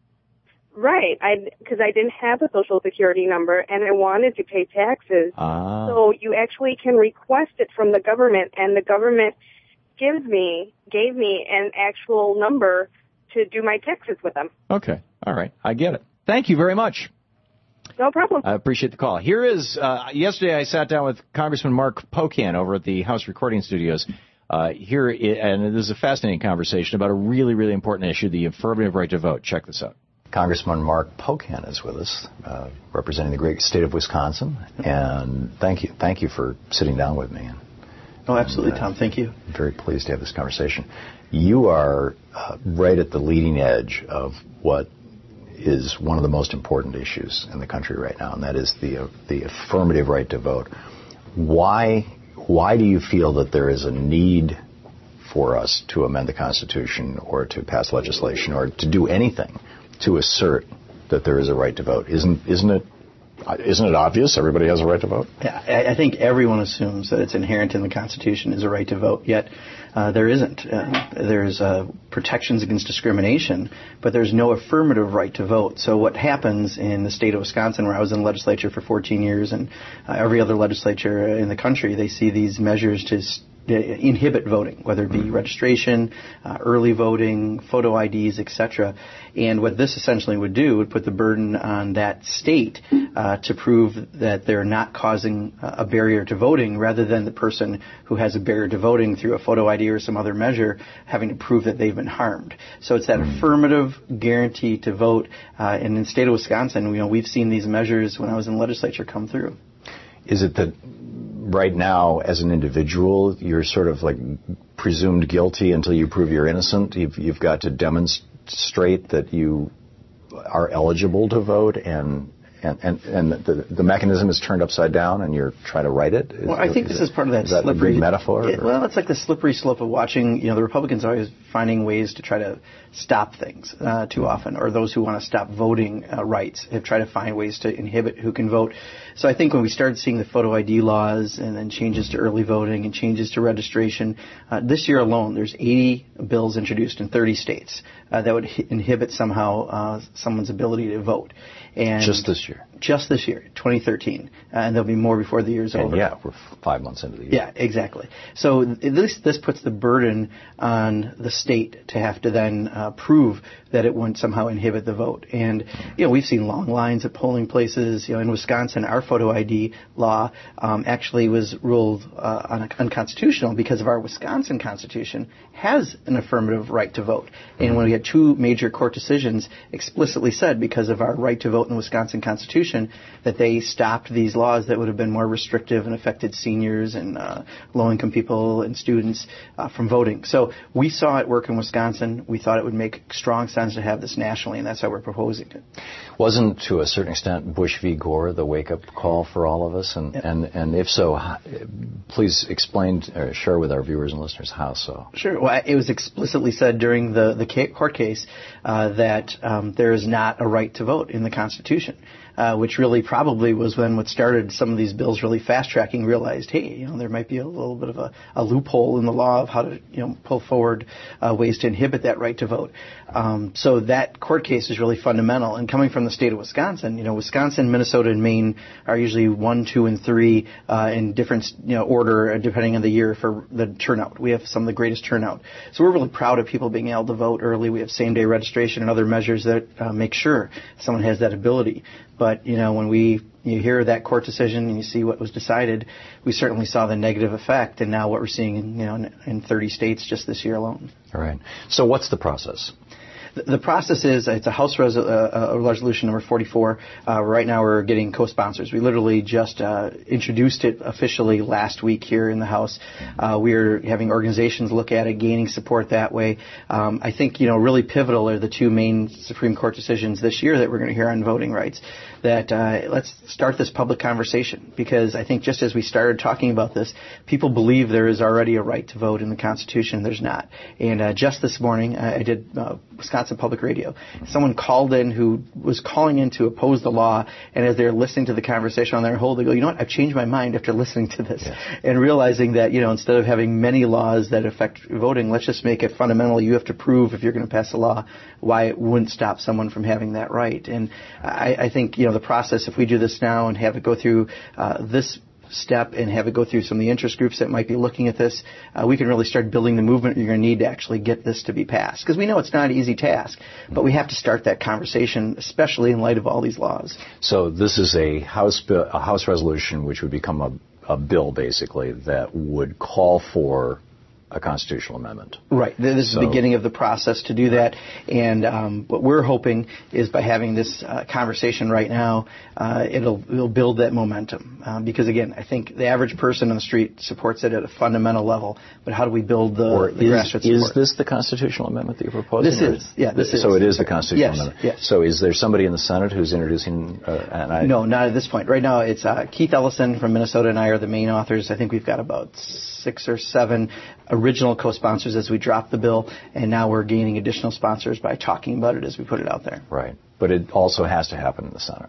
Right, I because I didn't have a Social Security number and I wanted to pay taxes. Ah. So you actually can request it from the government, and the government gives me gave me an actual number to do my taxes with them. Okay. All right. I get it. Thank you very much. No problem. I appreciate the call. Here is, uh, yesterday I sat down with Congressman Mark Pocan over at the House Recording Studios. Uh, here, I- and this is a fascinating conversation about a really, really important issue, the affirmative right to vote. Check this out. Congressman Mark Pocan is with us, uh, representing the great state of Wisconsin. And thank you. Thank you for sitting down with me. Oh, absolutely, and, uh, Tom. Thank you. I'm very pleased to have this conversation. You are uh, right at the leading edge of what is one of the most important issues in the country right now, and that is the uh, the affirmative right to vote. Why why do you feel that there is a need for us to amend the Constitution or to pass legislation or to do anything to assert that there is a right to vote? Isn't isn't it isn't it obvious everybody has a right to vote? Yeah, I, I think everyone assumes that it's inherent in the Constitution is a right to vote, yet uh, there isn't. Uh, there's uh, protections against discrimination, but there's no affirmative right to vote. So what happens in the state of Wisconsin, where I was in the legislature for fourteen years, and uh, every other legislature in the country, they see these measures to st- inhibit voting, whether it be registration, uh, early voting, photo I Ds, et cetera. And what this essentially would do would put the burden on that state uh, to prove that they're not causing a barrier to voting, rather than the person who has a barrier to voting through a photo I D or some other measure having to prove that they've been harmed. So it's that mm. affirmative guarantee to vote. Uh, and in the state of Wisconsin, you know, we've seen these measures when I was in the legislature come through. Is it that right now, as an individual, you're sort of like presumed guilty until you prove you're innocent? You've, you've got to demonstrate that you are eligible to vote, and and, and, and the, the mechanism is turned upside down, and you're trying to right it? Is, well, I think is this it, is part of that is that slippery a metaphor. It, well, it's like the slippery slope of watching. You know, the Republicans are always finding ways to try to stop things uh, too often, or those who want to stop voting uh, rights have tried to find ways to inhibit who can vote. So I think when we started seeing the photo I D laws and then changes to early voting and changes to registration, uh, this year alone there's eighty bills introduced in thirty states uh, that would hi- inhibit somehow uh, someone's ability to vote. And just this year? Just this year, twenty thirteen. Uh, and there'll be more before the year's and over. Yeah, we're five months into the year. Yeah, exactly. So this this puts the burden on the state to have to then uh, prove that it won't somehow inhibit the vote. And, you know, we've seen long lines at polling places. You know, in Wisconsin, our photo I D law um, actually was ruled uh, un- unconstitutional because of our Wisconsin Constitution has an affirmative right to vote. And when we had two major court decisions explicitly said, because of our right to vote in the Wisconsin Constitution, that they stopped these laws that would have been more restrictive and affected seniors and uh, low-income people and students uh, from voting. So we saw it work in Wisconsin. We thought it would make strong sense to have this nationally, and that's how we're proposing it. Wasn't, to a certain extent, Bush v. Gore the wake-up call for all of us? And, yeah. and, and if so, please explain, or share with our viewers and listeners how so. Sure. Well, it was explicitly said during the, the court case uh, that um, there is not a right to vote in the Constitution. Uh, which really probably was when what started some of these bills really fast-tracking realized, hey, you know, there might be a little bit of a, a loophole in the law of how to, you know, pull forward uh, ways to inhibit that right to vote. Um, so that court case is really fundamental. And coming from the state of Wisconsin, you know, Wisconsin, Minnesota, and Maine are usually one, two, and three uh, in different, you know, order depending on the year for the turnout. We have some of the greatest turnout. So we're really proud of people being able to vote early. We have same-day registration and other measures that uh, make sure someone has that ability. But, you know, when we you hear that court decision and you see what was decided, we certainly saw the negative effect, and now what we're seeing in, you know, in, in thirty states just this year alone. All right. So what's the process? The process is, it's a House res- uh, resolution number forty-four. Uh, right now we're getting co-sponsors. We literally just uh, introduced it officially last week here in the House. Uh, we're having organizations look at it, gaining support that way. Um, I think, you know, really pivotal are the two main Supreme Court decisions this year that we're going to hear on voting rights. That uh, let's start this public conversation, because I think just as we started talking about this, people believe there is already a right to vote in the Constitution. There's not. And uh, just this morning, I did uh, Wisconsin Wisconsin Public Radio. Someone called in who was calling in to oppose the law, and as they're listening to the conversation on their hold, they go, you know what, I've changed my mind after listening to this, yeah. and realizing that, you know, instead of having many laws that affect voting, let's just make it fundamental. You have to prove if you're going to pass a law why it wouldn't stop someone from having that right. And I, I think, you know, the process, if we do this now and have it go through uh, this step and have it go through some of the interest groups that might be looking at this, uh, we can really start building the movement you're going to need to actually get this to be passed. Because we know it's not an easy task, but we have to start that conversation, especially in light of all these laws. So this is a House bill, a House resolution which would become a, a bill, basically, that would call for a constitutional amendment. Right. This is so, the beginning of the process to do that. And um, what we're hoping is by having this uh, conversation right now, uh, it'll, it'll build that momentum. Um, because, again, I think the average person on the street supports it at a fundamental level. But how do we build the, or the is, grassroots is support? this the constitutional amendment that you're proposing? This is. Yeah, this is. So it is the constitutional yes, amendment. Yes. So is there somebody in the Senate who's introducing uh, an I- No, not at this point. Right now it's uh, Keith Ellison from Minnesota and I are the main authors. I think we've got about six or seven original co-sponsors as we drop the bill, and now we're gaining additional sponsors by talking about it as we put it out there. Right. But it also has to happen in the Senate.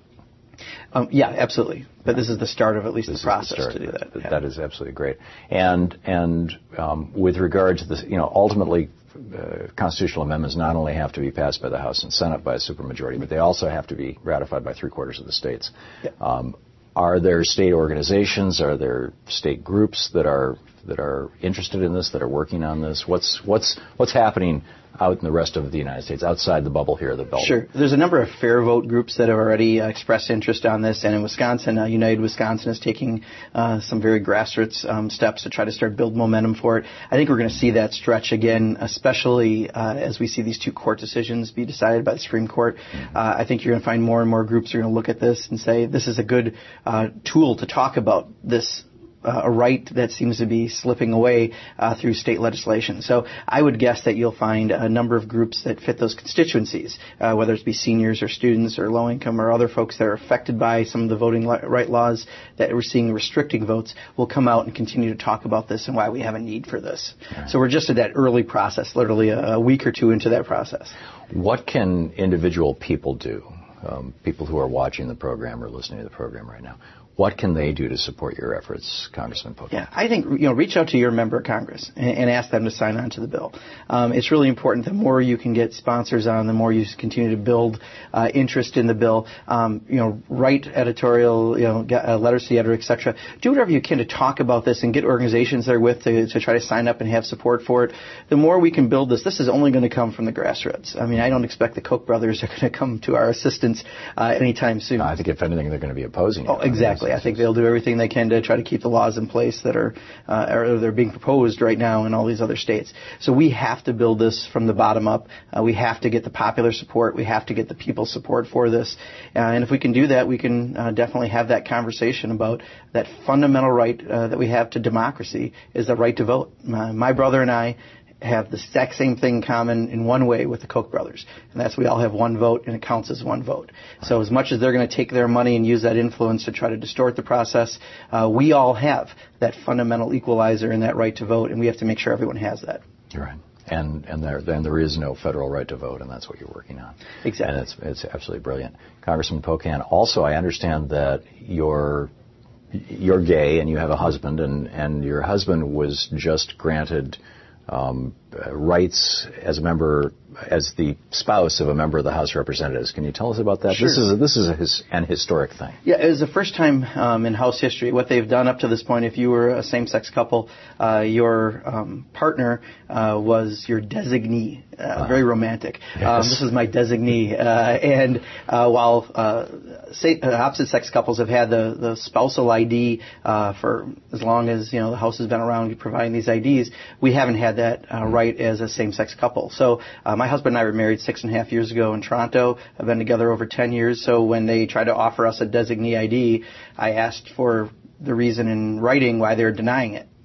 Um, yeah, absolutely. But this is the start of at least this the process the to do that. That, yeah. that is absolutely great. And and um, with regard to this, you know, ultimately, uh, constitutional amendments not only have to be passed by the House and Senate by a supermajority, but they also have to be ratified by three quarters of the states. Yeah. Um, are there state organizations? Are there state groups that are that are interested in this, that are working on this? What's what's what's happening out in the rest of the United States, outside the bubble here, the belt? Sure. There's a number of fair vote groups that have already uh, expressed interest on this, and in Wisconsin, uh, United Wisconsin is taking uh, some very grassroots um, steps to try to start build momentum for it. I think we're going to see that stretch again, especially uh, as we see these two court decisions be decided by the Supreme Court. Mm-hmm. Uh, I think you're going to find more and more groups are going to look at this and say this is a good uh, tool to talk about this Uh, a right that seems to be slipping away uh, through state legislation. So I would guess that you'll find a number of groups that fit those constituencies, uh, whether it be seniors or students or low income or other folks that are affected by some of the voting right laws that we're seeing restricting votes, will come out and continue to talk about this and why we have a need for this. Right. So we're just at that early process, literally a, a week or two into that process. What can individual people do, um, people who are watching the program or listening to the program right now? What can they do to support your efforts, Congressman Pocan? Yeah, I think, you know, reach out to your member of Congress and, and ask them to sign on to the bill. Um, it's really important. The more you can get sponsors on, the more you continue to build uh, interest in the bill. Um, you know, write editorial, you know, get, uh, letters to the editor, et cetera. Do whatever you can to talk about this and get organizations they're with to, to try to sign up and have support for it. The more we can build this, this is only going to come from the grassroots. I mean, I don't expect the Koch brothers are going to come to our assistance uh, anytime soon. No, I think if anything, they're going to be opposing it. Oh, exactly. I think they'll do everything they can to try to keep the laws in place that are uh, or they're being proposed right now in all these other states. So we have to build this from the bottom up. Uh, we have to get the popular support. We have to get the people's support for this. Uh, and if we can do that, we can uh, definitely have that conversation about that fundamental right uh, that we have to democracy is the right to vote. Uh, my brother and I have the exact same thing in common in one way with the Koch brothers, and that's we all have one vote, and it counts as one vote. So as much as they're going to take their money and use that influence to try to distort the process, uh, we all have that fundamental equalizer and that right to vote, and we have to make sure everyone has that. You're right. And and there then there is no federal right to vote, and that's what you're working on. Exactly. And it's it's absolutely brilliant. Congressman Pocan, also I understand that you're you're gay and you have a husband, and, and your husband was just granted Um, uh, rights as a member, as the spouse of a member of the House of Representatives. Can you tell us about that? Sure. This is a, this is a his, an historic thing. Yeah, it was the first time um, in House history. What they've done up to this point, if you were a same-sex couple, uh, your um, partner uh, was your designee. Uh, uh, very romantic. Yes. Um, this is my designee. Uh, and uh, while uh, say, uh, opposite-sex couples have had the, the spousal I D uh, for as long as you know the House has been around providing these I Ds, we haven't had that uh, right as a same-sex couple. So uh, my husband and I were married six and a half years ago in Toronto. I've been together over ten years. So when they tried to offer us a designee I D, I asked for the reason in writing why they were denying it.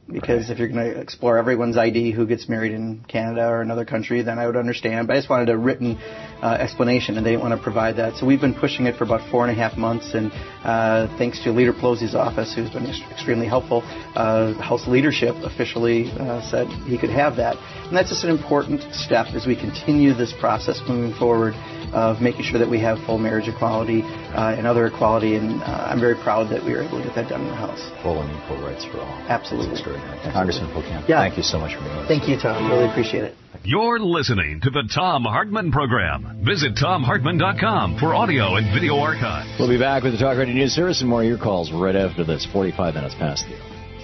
Because right. if you're going to explore everyone's I D who gets married in Canada or another country, then I would understand. But I just wanted a written uh, explanation, and they didn't want to provide that. So we've been pushing it for about four and a half months, and uh, thanks to Leader Pelosi's office, who's been extremely helpful, uh, House leadership officially uh, said he could have that. And that's just an important step as we continue this process moving forward of making sure that we have full marriage equality uh, and other equality, and uh, I'm very proud that we were able to get that done in the House. Full and equal rights for all. Absolutely. That's extraordinary. Congressman Pocan, yeah. thank you so much for being with us. Thank you, Tom. Really appreciate it. You're listening to the Thom Hartmann Program. Visit tom hartmann dot com for audio and video archives. We'll be back with the Talk Radio News Service and more of your calls right after this, forty-five minutes past the hour.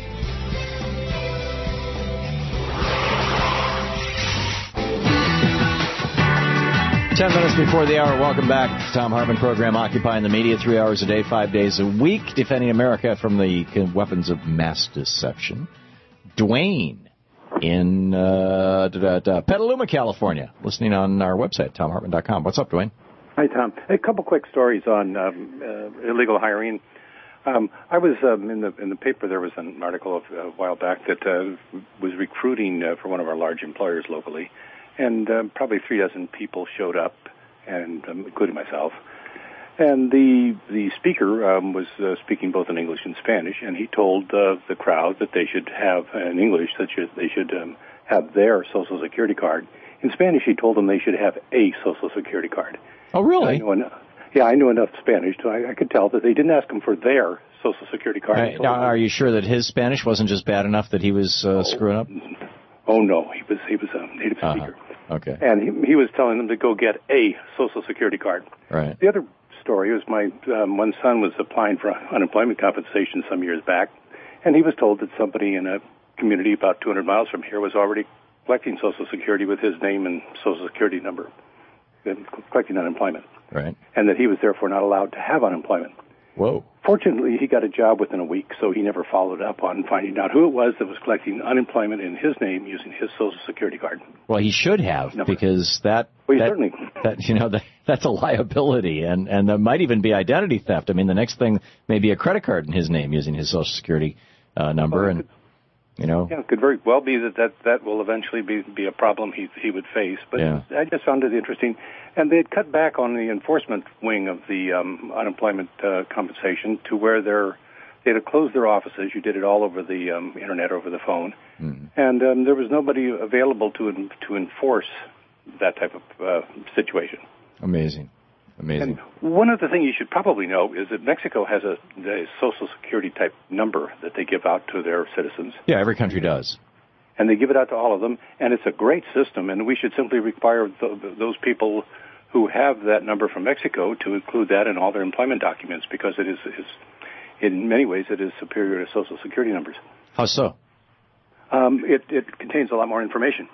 Ten minutes before the hour, welcome back to the Thom Hartmann Program, occupying the media three hours a day, five days a week, defending America from the weapons of mass deception. Dwayne in uh, da, da, da, Petaluma, California, listening on our website, tom hartmann dot com. What's up, Dwayne? Hi, Tom. A couple quick stories on um, uh, illegal hiring. Um, I was um, in the in the paper. There was an article of, uh, a while back that uh, was recruiting uh, for one of our large employers locally. And uh, probably three dozen people showed up, and um, including myself. And the the speaker um, was uh, speaking both in English and Spanish, and he told uh, the crowd that they should have uh, in English that should, they should um, have their Social Security card. In Spanish, he told them they should have a Social Security card. Oh, really? I knew enough, yeah, I knew enough Spanish, so I, I could tell that they didn't ask him for their Social Security card. Right. Now, are you sure that his Spanish wasn't just bad enough that he was uh, oh, screwing up? Oh no, he was he was a native uh-huh. speaker. Okay. And he, he was telling them to go get a Social Security card. Right. The other story was my um, one son was applying for unemployment compensation some years back, and he was told that somebody in a community about two hundred miles from here was already collecting Social Security with his name and Social Security number, collecting unemployment. Right. And that he was therefore not allowed to have unemployment. Whoa. Fortunately, he got a job within a week, so he never followed up on finding out who it was that was collecting unemployment in his name using his Social Security card. Well, he should have, Number. because that, well, that, certainly. that you know, that, that's a liability, and, and there might even be identity theft. I mean, the next thing may be a credit card in his name using his Social Security uh, number, well, and, could, you know. Yeah, it could very well be that that, that will eventually be, be a problem he, he would face, but yeah. I just found it interesting. And they had cut back on the enforcement wing of the um, unemployment uh, compensation to where they're, they had closed their offices. You did it all over the um, internet, over the phone. Mm. And um, there was nobody available to to enforce that type of uh, situation. Amazing. Amazing. And one other thing you should probably know is that Mexico has a, a Social Security type number that they give out to their citizens. Yeah, every country does. And they give it out to all of them, and it's a great system, and we should simply require th- those people who have that number from Mexico to include that in all their employment documents, because it is, is in many ways, it is superior to Social Security numbers. How so? Um, it, it contains a lot more information.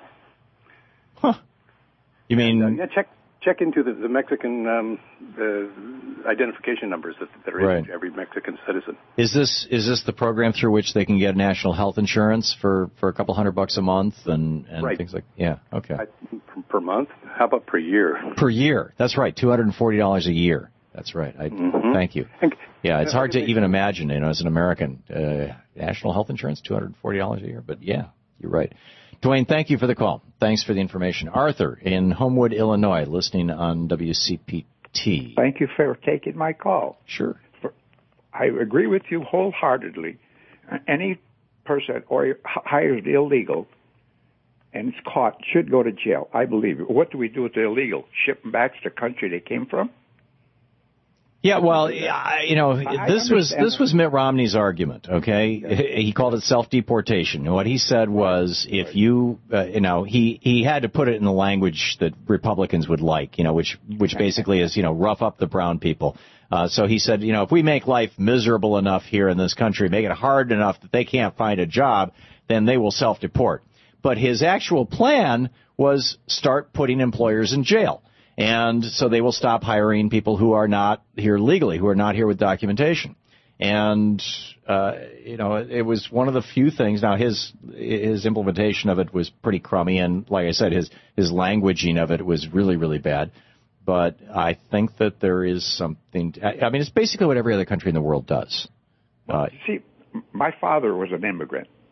Huh. You mean... And, uh, yeah, check check into the, the Mexican um, uh, identification numbers that, that are right. in every Mexican citizen. Is this is this the program through which they can get national health insurance for, for a couple hundred bucks a month and, and right. things like yeah, okay. I, per, per month? How about per year? Per year. That's right, two hundred forty dollars a year. That's right. I mm-hmm. Thank you. Yeah, it's hard to even imagine, you know, as an American, uh, national health insurance, two hundred forty dollars a year, but yeah, you're right. Dwayne, thank you for the call. Thanks for the information. Arthur in Homewood, Illinois, listening on W C P T. Thank you for taking my call. Sure. For, I agree with you wholeheartedly. Any person or hires the illegal and is caught should go to jail, I believe. What do we do with the illegal? Ship them back to the country they came from? Yeah, well, you know, this was this was Mitt Romney's argument, okay? He called it self-deportation. What he said was if you, uh, you know, he, he had to put it in the language that Republicans would like, you know, which which basically is, you know, rough up the brown people. Uh, so he said, you know, if we make life miserable enough here in this country, make it hard enough that they can't find a job, then they will self-deport. But his actual plan was start putting employers in jail. And so they will stop hiring people who are not here legally, who are not here with documentation. And, uh, you know, it was one of the few things. Now, his his implementation of it was pretty crummy. And like I said, his, his languaging of it was really, really bad. But I think that there is something. To, I mean, it's basically what every other country in the world does. Uh, See, my father was an immigrant.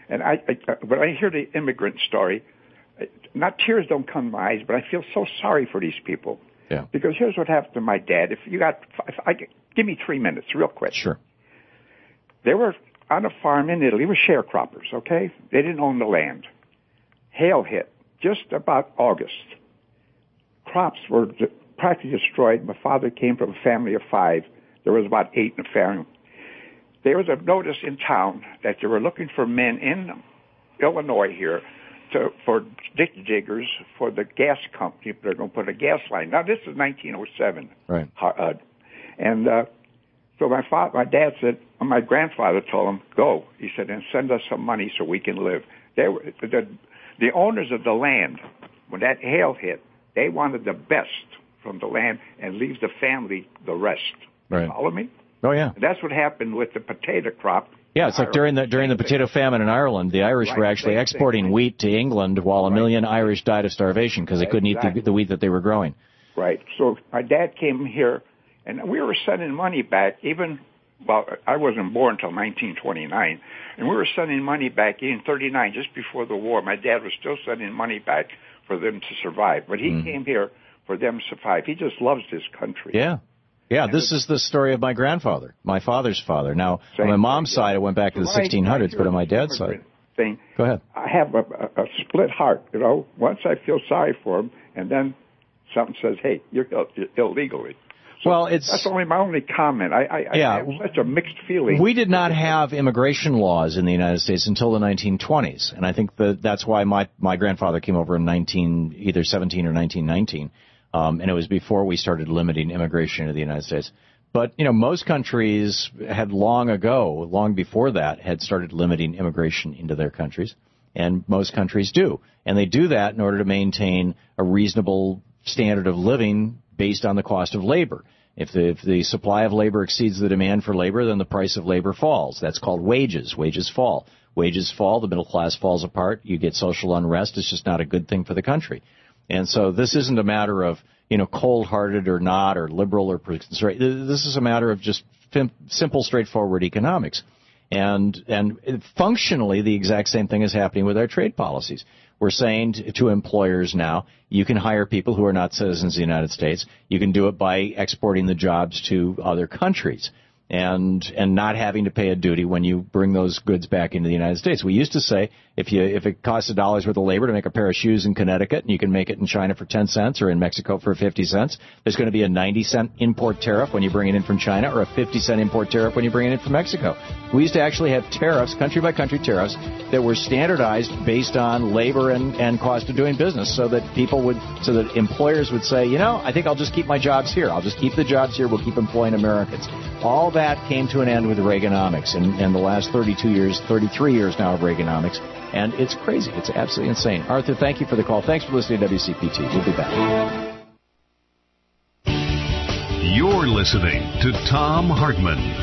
And I, I, when I hear the immigrant story, not tears don't come to my eyes, but I feel so sorry for these people. Yeah. Because here's what happened to my dad. If you got, if I, give me three minutes, real quick. Sure. They were on a farm in Italy with sharecroppers, okay? They didn't own the land. Hail hit just about August. Crops were practically destroyed. My father came from a family of five. There was about eight in the family. There was a notice in town that they were looking for men in Illinois here to, for ditch diggers for the gas company. They're going to put a gas line. Now, this is nineteen oh seven. Right. Uh, and uh, so my father, my dad said, my grandfather told him, go. He said, and send us some money so we can live. They were, the, the owners of the land, when that hail hit, they wanted the best from the land and leave the family the rest. Right. Follow me? Oh, yeah. And that's what happened with the potato crop. Yeah, it's like during the during the potato famine in Ireland, the Irish Right, were actually same exporting wheat to England while a million Irish died of starvation because they couldn't eat Exactly. the, the wheat that they were growing. Right. So my dad came here, and we were sending money back even, well, I wasn't born until nineteen twenty-nine, and we were sending money back in thirty-nine, just before the war. My dad was still sending money back for them to survive. But he Mm. came here for them to survive. He just loves this country. Yeah. Yeah, this is the story of my grandfather, my father's father. Now, on my mom's side, it went back to the sixteen hundreds, but on my dad's side. Thing. Go ahead. I have a, a, a split heart, you know. Once I feel sorry for him, and then something says, hey, you're, you're illegally. So well, it's that's only my only comment. I, I, yeah, I have such a mixed feeling. We did not have immigration laws in the United States until the nineteen twenties, and I think that that's why my my grandfather came over in nineteen either seventeen or nineteen nineteen, um, and it was before we started limiting immigration into the United States. But, you know, most countries had long ago, long before that, had started limiting immigration into their countries, and most countries do. And they do that in order to maintain a reasonable standard of living based on the cost of labor. If the, if the supply of labor exceeds the demand for labor, then the price of labor falls. That's called wages. Wages fall. Wages fall, the middle class falls apart, you get social unrest. It's just not a good thing for the country. And so this isn't a matter of, you know, cold-hearted or not, or liberal or conservative. This is a matter of just fim- simple, straightforward economics. And and functionally, the exact same thing is happening with our trade policies. We're saying to, to employers now, you can hire people who are not citizens of the United States. You can do it by exporting the jobs to other countries and and not having to pay a duty when you bring those goods back into the United States. We used to say if you if it costs a dollar's worth of labor to make a pair of shoes in Connecticut and you can make it in China for ten cents or in Mexico for fifty cents, there's going to be a ninety cent import tariff when you bring it in from China or a fifty cent import tariff when you bring it in from Mexico. We used to actually have tariffs, country by country tariffs, that were standardized based on labor and, and cost of doing business so that people would, so that employers would say, you know, I think I'll just keep my jobs here. I'll just keep the jobs here. We'll keep employing Americans. All that came to an end with Reaganomics and, and the last thirty-two years, thirty-three years now of Reaganomics. And it's crazy. It's absolutely insane. Arthur, thank you for the call. Thanks for listening to W C P T. We'll be back. You're listening to Thom Hartmann.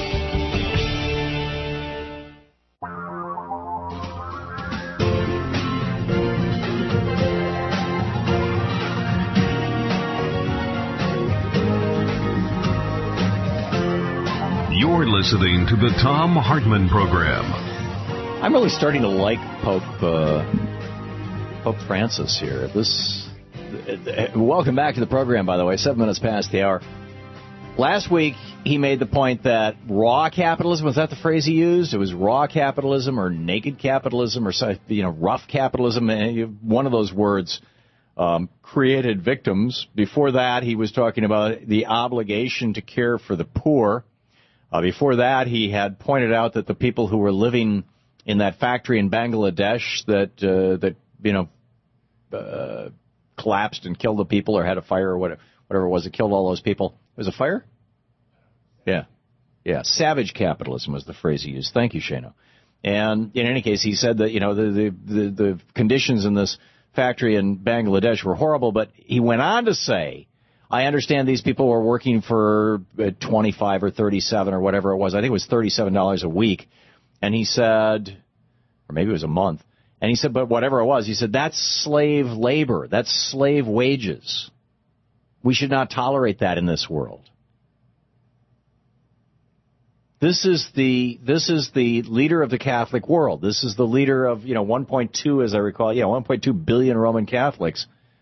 You're listening to the Thom Hartmann Program. I'm really starting to like Pope uh, Pope Francis here. This. Uh, welcome back to the program, by the way. Seven minutes past the hour. Last week, he made the point that raw capitalism, was that the phrase he used? It was raw capitalism or naked capitalism or, you know, rough capitalism. One of those words um, created victims. Before that, he was talking about the obligation to care for the poor. Uh, before that, he had pointed out that the people who were living in that factory in Bangladesh that, uh, that you know, uh, collapsed and killed the people or had a fire or whatever, whatever it was that killed all those people. It was a fire? Yeah. Yeah. Savage capitalism was the phrase he used. Thank you, Shano. And in any case, he said that, you know, the, the, the, the conditions in this factory in Bangladesh were horrible, but he went on to say, I understand these people were working for twenty-five or thirty-seven or whatever it was. I think it was thirty-seven dollars a week. And he said, or maybe it was a month. And he said, but whatever it was, he said, that's slave labor. That's slave wages. We should not tolerate that in this world. This is the this is the leader of the Catholic world. This is the leader of, you know, one point two, as I recall, yeah, one point two billion Roman Catholics.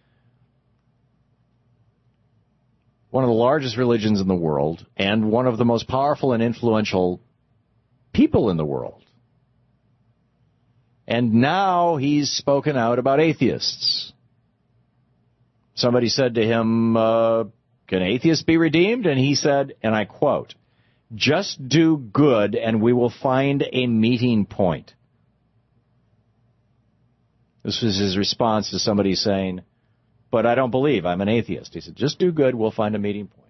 One of the largest religions in the world, and one of the most powerful and influential people in the world. And now he's spoken out about atheists. Somebody said to him, uh, can atheists be redeemed? And he said, and I quote, just do good and we will find a meeting point. This was his response to somebody saying, but I don't believe, I'm an atheist. He said, just do good, we'll find a meeting point.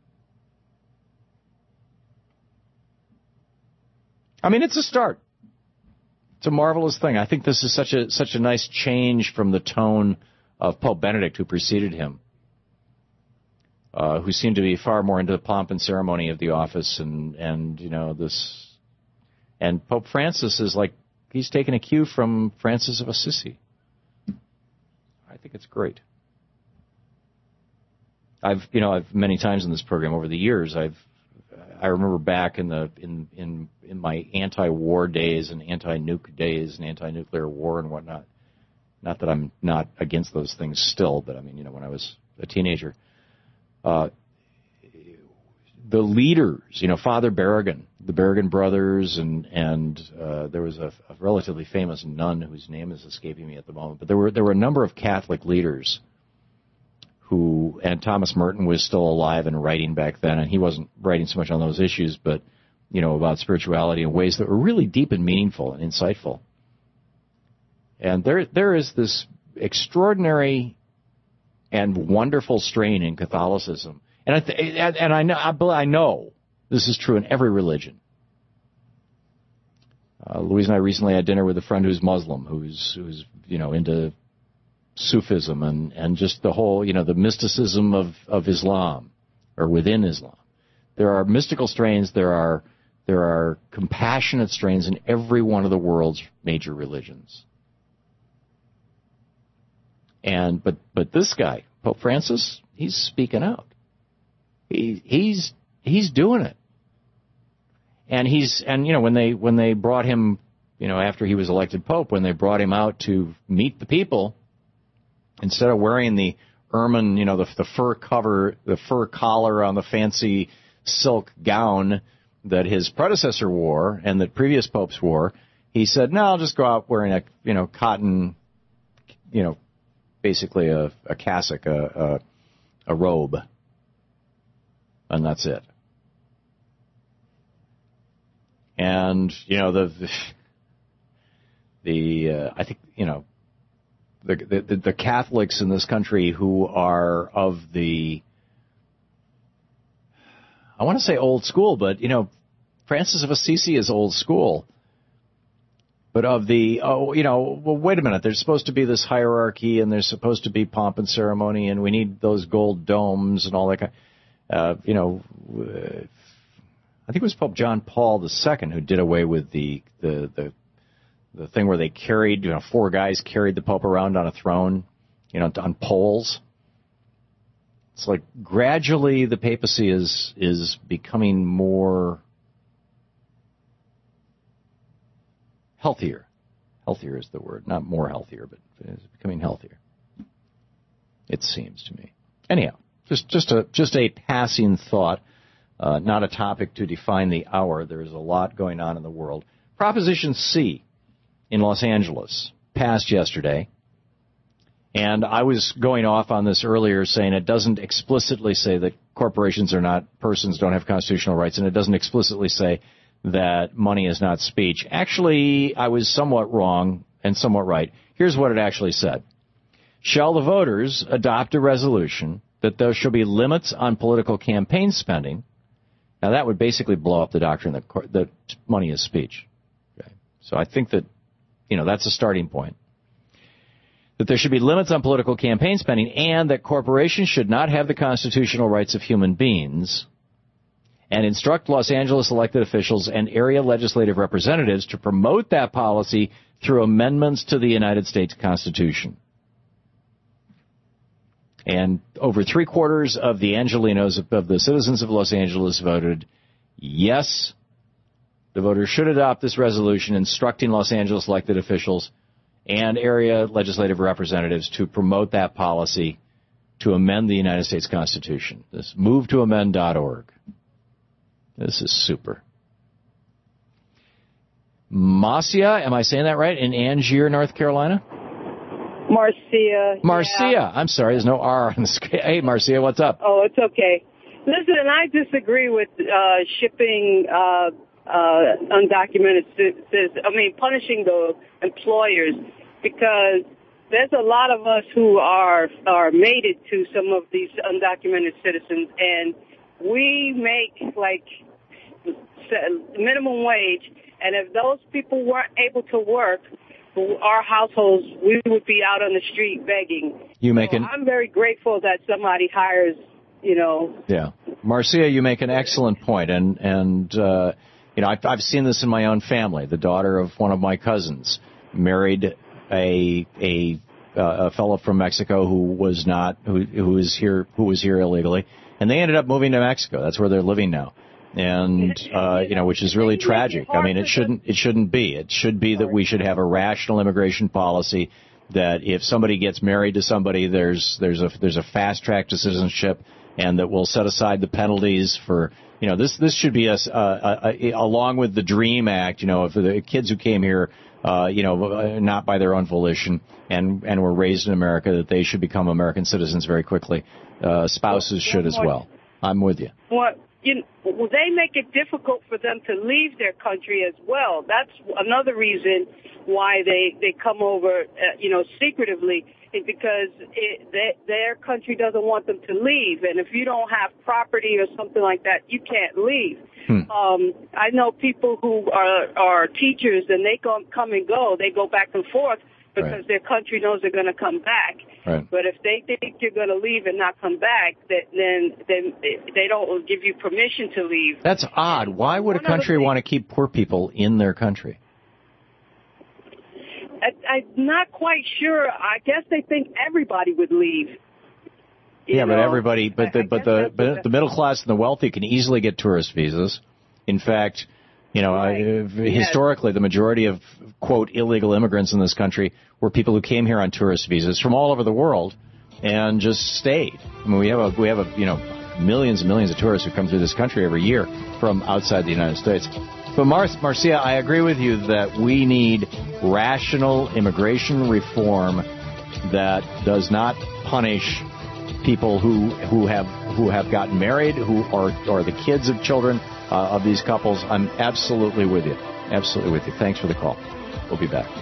I mean, it's a start. It's a marvelous thing. I think this is such a such a nice change from the tone of Pope Benedict, who preceded him, uh, who seemed to be far more into the pomp and ceremony of the office, and, and you know this. And Pope Francis is like, he's taken a cue from Francis of Assisi. I think it's great. I've you know I've many times in this program over the years I've I remember back in the in in in my anti-war days and anti-nuke days and anti-nuclear war and whatnot. Not that I'm not against those things still, but I mean, you know, when I was a teenager, uh, the leaders, you know, Father Berrigan, the Berrigan brothers, and and uh, there was a, a relatively famous nun whose name is escaping me at the moment, but there were there were a number of Catholic leaders who, and Thomas Merton was still alive and writing back then, and he wasn't writing so much on those issues, but, you know, about spirituality in ways that were really deep and meaningful and insightful. And there, there is this extraordinary and wonderful strain in Catholicism. And I, th- and, and I know, I, I know this is true in every religion. Uh, Louise and I recently had dinner with a friend who's Muslim, who's, who's, you know, into Sufism and, and just the whole, you know, the mysticism of, of Islam, or within Islam. There are mystical strains, there are there are compassionate strains in every one of the world's major religions. And but but this guy, Pope Francis, he's speaking out. He he's he's doing it. And he's and you know, when they when they brought him, you know, after he was elected Pope, when they brought him out to meet the people, instead of wearing the ermine, you know, the, the fur cover, the fur collar on the fancy silk gown that his predecessor wore and that previous popes wore, he said, no, I'll just go out wearing a, you know, cotton, you know, basically a, a cassock, a, a, a robe, and that's it. And, you know, the, the, the uh, I think, you know, The, the the Catholics in this country who are of the, I want to say old school, but, you know, Francis of Assisi is old school. But of the, oh, you know, well, wait a minute, there's supposed to be this hierarchy and there's supposed to be pomp and ceremony and we need those gold domes and all that kind of, uh, you know, uh, I think it was Pope John Paul the Second who did away with the, the, the, The thing where they carried, you know, four guys carried the Pope around on a throne, you know, on poles. It's like gradually the papacy is is becoming more healthier. Healthier is the word, not more healthier, but it's becoming healthier. It seems to me. Anyhow, just just a just a passing thought, uh, not a topic to define the hour. There is a lot going on in the world. Proposition C in Los Angeles passed yesterday, and I was going off on this earlier saying it doesn't explicitly say that corporations are not, persons don't have constitutional rights, and it doesn't explicitly say that money is not speech. Actually, I was somewhat wrong and somewhat right. Here's what it actually said. Shall the voters adopt a resolution that there shall be limits on political campaign spending? Now, that would basically blow up the doctrine that, that money is speech. Okay. So I think that, you know, that's a starting point. That there should be limits on political campaign spending and that corporations should not have the constitutional rights of human beings, and instruct Los Angeles elected officials and area legislative representatives to promote that policy through amendments to the United States Constitution. And over three quarters of the Angelenos, of the citizens of Los Angeles, voted yes The voters should adopt this resolution instructing Los Angeles elected officials and area legislative representatives to promote that policy to amend the United States Constitution. This move to amend dot org. This is super. Marcia, am I saying that right, in Angier, North Carolina? Marcia. Marcia. Yeah. I'm sorry, there's no R on the screen. Hey, Marcia, what's up? Oh, it's okay. Listen, I disagree with uh, shipping uh, uh, undocumented citizens. I mean, punishing the employers, because there's a lot of us who are are mated to some of these undocumented citizens, and we make like minimum wage. And if those people weren't able to work, our households, we would be out on the street begging. You make so an, I'm very grateful that somebody hires, you know. Yeah. Marcia, you make an excellent point. And, and uh, you know, I've, I've seen this in my own family. The daughter of one of my cousins married a a, uh, a fellow from Mexico who was not, who, who was here, who was here illegally. And they ended up moving to Mexico. That's where they're living now. And, uh, you know, which is really tragic. I mean, it shouldn't, it shouldn't be. It should be that we should have a rational immigration policy that if somebody gets married to somebody, there's, there's a, there's a fast track to citizenship, and that we'll set aside the penalties for, you know, this, this should be a, a, a, a along with the DREAM Act, you know, for the kids who came here, uh, you know, not by their own volition and, and were raised in America, that they should become American citizens very quickly. Uh, spouses should as well. I'm with you. What? You know, they make it difficult for them to leave their country as well. That's another reason why they, they come over, uh, you know, secretively, is because it, they, their country doesn't want them to leave. And if you don't have property or something like that, you can't leave. Hmm. Um, I know people who are, are teachers, and they come, come and go. They go back and forth because right. their country knows they're going to come back. Right. But if they think you're going to leave and not come back, then then they don't give you permission to leave. That's odd. Why would a country want to keep poor people in their country? I, I'm not quite sure. I guess they think everybody would leave. Yeah, know? but everybody, but the I, I but the but the middle class and the wealthy can easily get tourist visas. In fact, you know, right. uh, yes. historically, the majority of, quote, illegal immigrants in this country were people who came here on tourist visas from all over the world and just stayed. I mean, we have a, we have a, you know, millions and millions of tourists who come through this country every year from outside the United States. But Mar- Marcia, I agree with you that we need rational immigration reform that does not punish people who, who have, who have gotten married, who are, are the kids of children Uh, of these couples. I'm absolutely with you. Absolutely with you. Thanks for the call. We'll be back.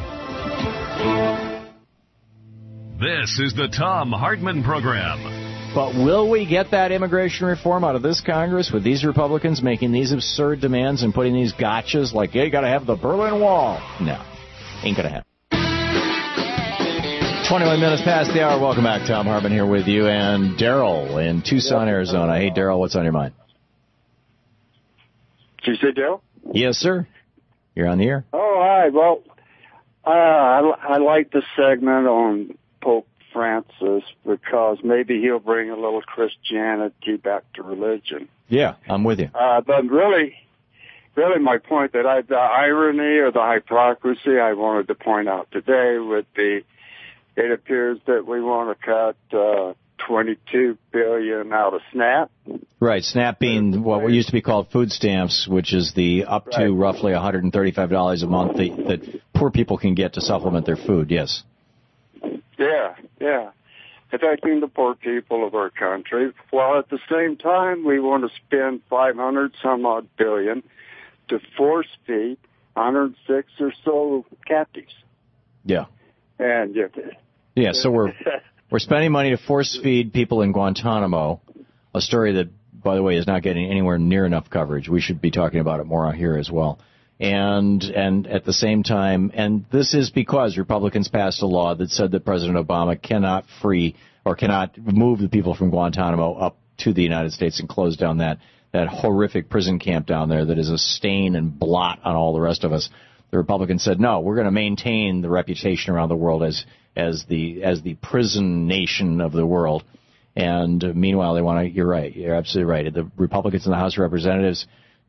This is the Thom Hartmann Program. But will we get that immigration reform out of this Congress with these Republicans making these absurd demands and putting these gotchas like, yeah, you got to have the Berlin Wall? No. Ain't going to happen. twenty-one minutes past the hour. Welcome back. Thom Hartmann here with you. And Daryl in Tucson, Arizona. Hey, Daryl, what's on your mind? Did you say Daryl? Yes, sir. You're on the air. Oh, hi. Well, uh, I, I like the segment on Pope Francis because maybe he'll bring a little Christianity back to religion. Yeah, I'm with you. Uh, but really, really my point that I, the irony or the hypocrisy I wanted to point out today would be it appears that we want to cut uh, twenty-two billion dollars out of SNAP. Right, SNAP being what used to be called food stamps, which is the up to right. roughly one hundred thirty-five dollars a month that, that poor people can get to supplement their food, yes. Yeah, yeah. Affecting the poor people of our country, while at the same time we want to spend five hundred some odd billion to force feed one hundred six or so captives. Yeah. And yeah. Yeah, so we're we're spending money to force feed people in Guantanamo, a story that, by the way, is not getting anywhere near enough coverage. We should be talking about it more here as well. And and at the same time, and this is because Republicans passed a law that said that President Obama cannot free or cannot move the people from Guantanamo up to the United States and close down that, that horrific prison camp down there that is a stain and blot on all the rest of us. The Republicans said, no, we're going to maintain the reputation around the world as as the as the prison nation of the world. And uh, meanwhile, they want to, you're right, you're absolutely right. The Republicans in the House of Representatives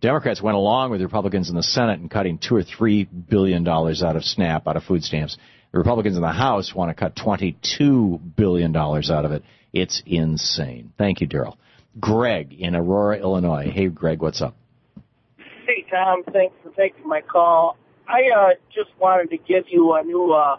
Democrats went along with the Republicans in the Senate in cutting two or three billion dollars out of SNAP, out of food stamps. The Republicans in the House want to cut twenty-two billion dollars out of it. It's insane. Thank you, Daryl. Greg in Aurora, Illinois. Hey, Greg, what's up? Hey, Tom. Thanks for taking my call. I uh, just wanted to give you a new uh,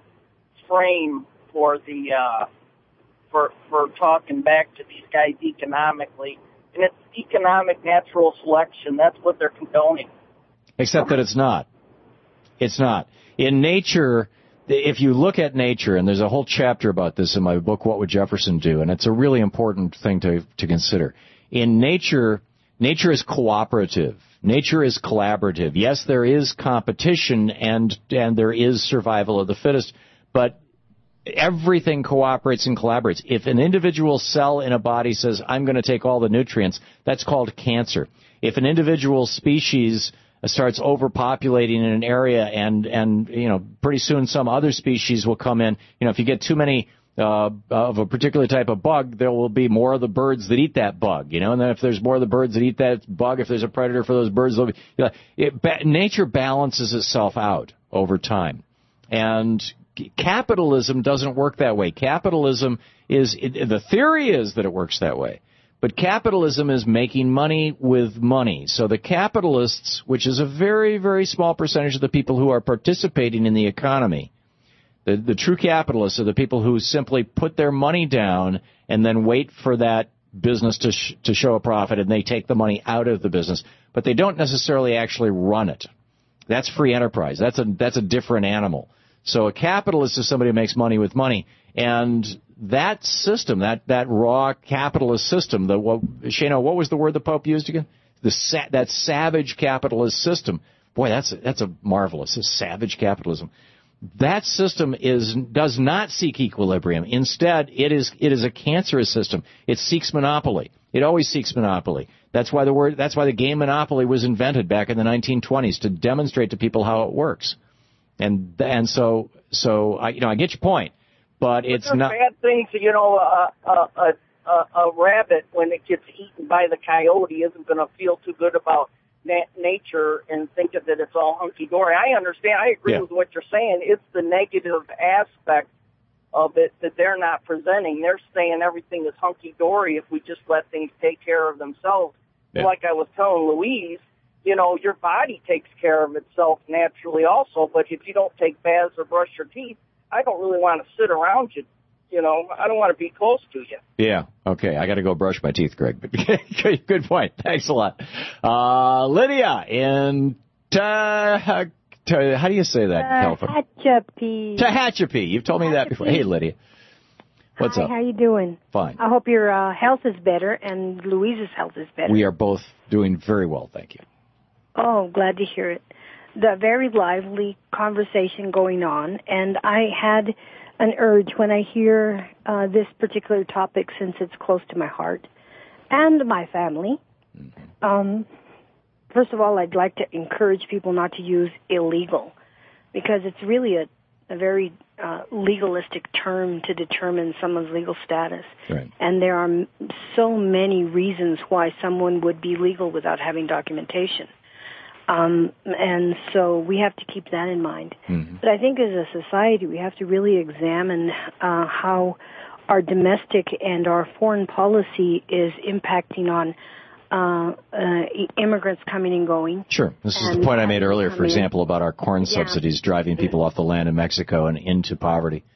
frame for the uh, for for talking back to these guys economically, and it's economic natural selection. That's what they're condoning. Except that it's not. It's not. In nature, if you look at nature, and there's a whole chapter about this in my book, What Would Jefferson Do? And it's a really important thing to, to consider. In nature, nature is cooperative. Nature is collaborative. Yes, there is competition and, and there is survival of the fittest, but everything cooperates and collaborates. If an individual cell in a body says, I'm going to take all the nutrients, that's called cancer. If an individual species starts overpopulating in an area and, and, you know, pretty soon some other species will come in. You know, if you get too many uh, of a particular type of bug, there will be more of the birds that eat that bug, you know, and then if there's more of the birds that eat that bug, if there's a predator for those birds, there'll be, you know, it, ba- nature balances itself out over time. And capitalism doesn't work that way. Capitalism is, it, the theory is that it works that way. But capitalism is making money with money. So the capitalists, which is a very, very small percentage of the people who are participating in the economy, the, the true capitalists are the people who simply put their money down and then wait for that business to sh- to show a profit, and they take the money out of the business. But they don't necessarily actually run it. That's free enterprise. That's a that's a different animal. So a capitalist is somebody who makes money with money. And that system, that, that raw capitalist system, the what, Shano, what was the word the Pope used again? The sa- that savage capitalist system. Boy, that's a, that's a marvelous, a savage capitalism. That system is does not seek equilibrium. Instead, it is it is a cancerous system. It seeks monopoly. It always seeks monopoly. That's why the word that's why the game monopoly was invented back in the nineteen twenties, to demonstrate to people how it works. And and so so I you know I get your point. But it's but not bad things. You know, a, a, a, a rabbit, when it gets eaten by the coyote, isn't going to feel too good about na- nature and think that it's all hunky-dory. I understand. I agree yeah. with what you're saying. It's the negative aspect of it that they're not presenting. They're saying everything is hunky-dory if we just let things take care of themselves. Yeah. Like I was telling Louise, you know, your body takes care of itself naturally also, but if you don't take baths or brush your teeth, I don't really want to sit around you, you know. I don't want to be close to you. Yeah, okay. I got to go brush my teeth, Greg. But good point. Thanks a lot. Uh, Lydia in Ta- Ta- how do you say that, California? Tehachapi. Tehachapi. You've told me that before. Hey, Lydia. What's Hi, up? How you doing? Fine. I hope your uh, health is better and Louise's health is better. We are both doing very well, thank you. Oh, glad to hear it. The very lively conversation going on, and I had an urge when I hear uh, this particular topic, since it's close to my heart and my family. Mm-hmm. Um, first of all, I'd like to encourage people not to use illegal, because it's really a, a very uh, legalistic term to determine someone's legal status. Right. And there are so many reasons why someone would be legal without having documentation. Um, and so we have to keep that in mind. Mm-hmm. But I think as a society, we have to really examine uh, how our domestic and our foreign policy is impacting on uh, uh, immigrants coming and going. Sure. This is the point I made earlier, for example, about our corn yeah. subsidies driving people off the land in Mexico and into poverty.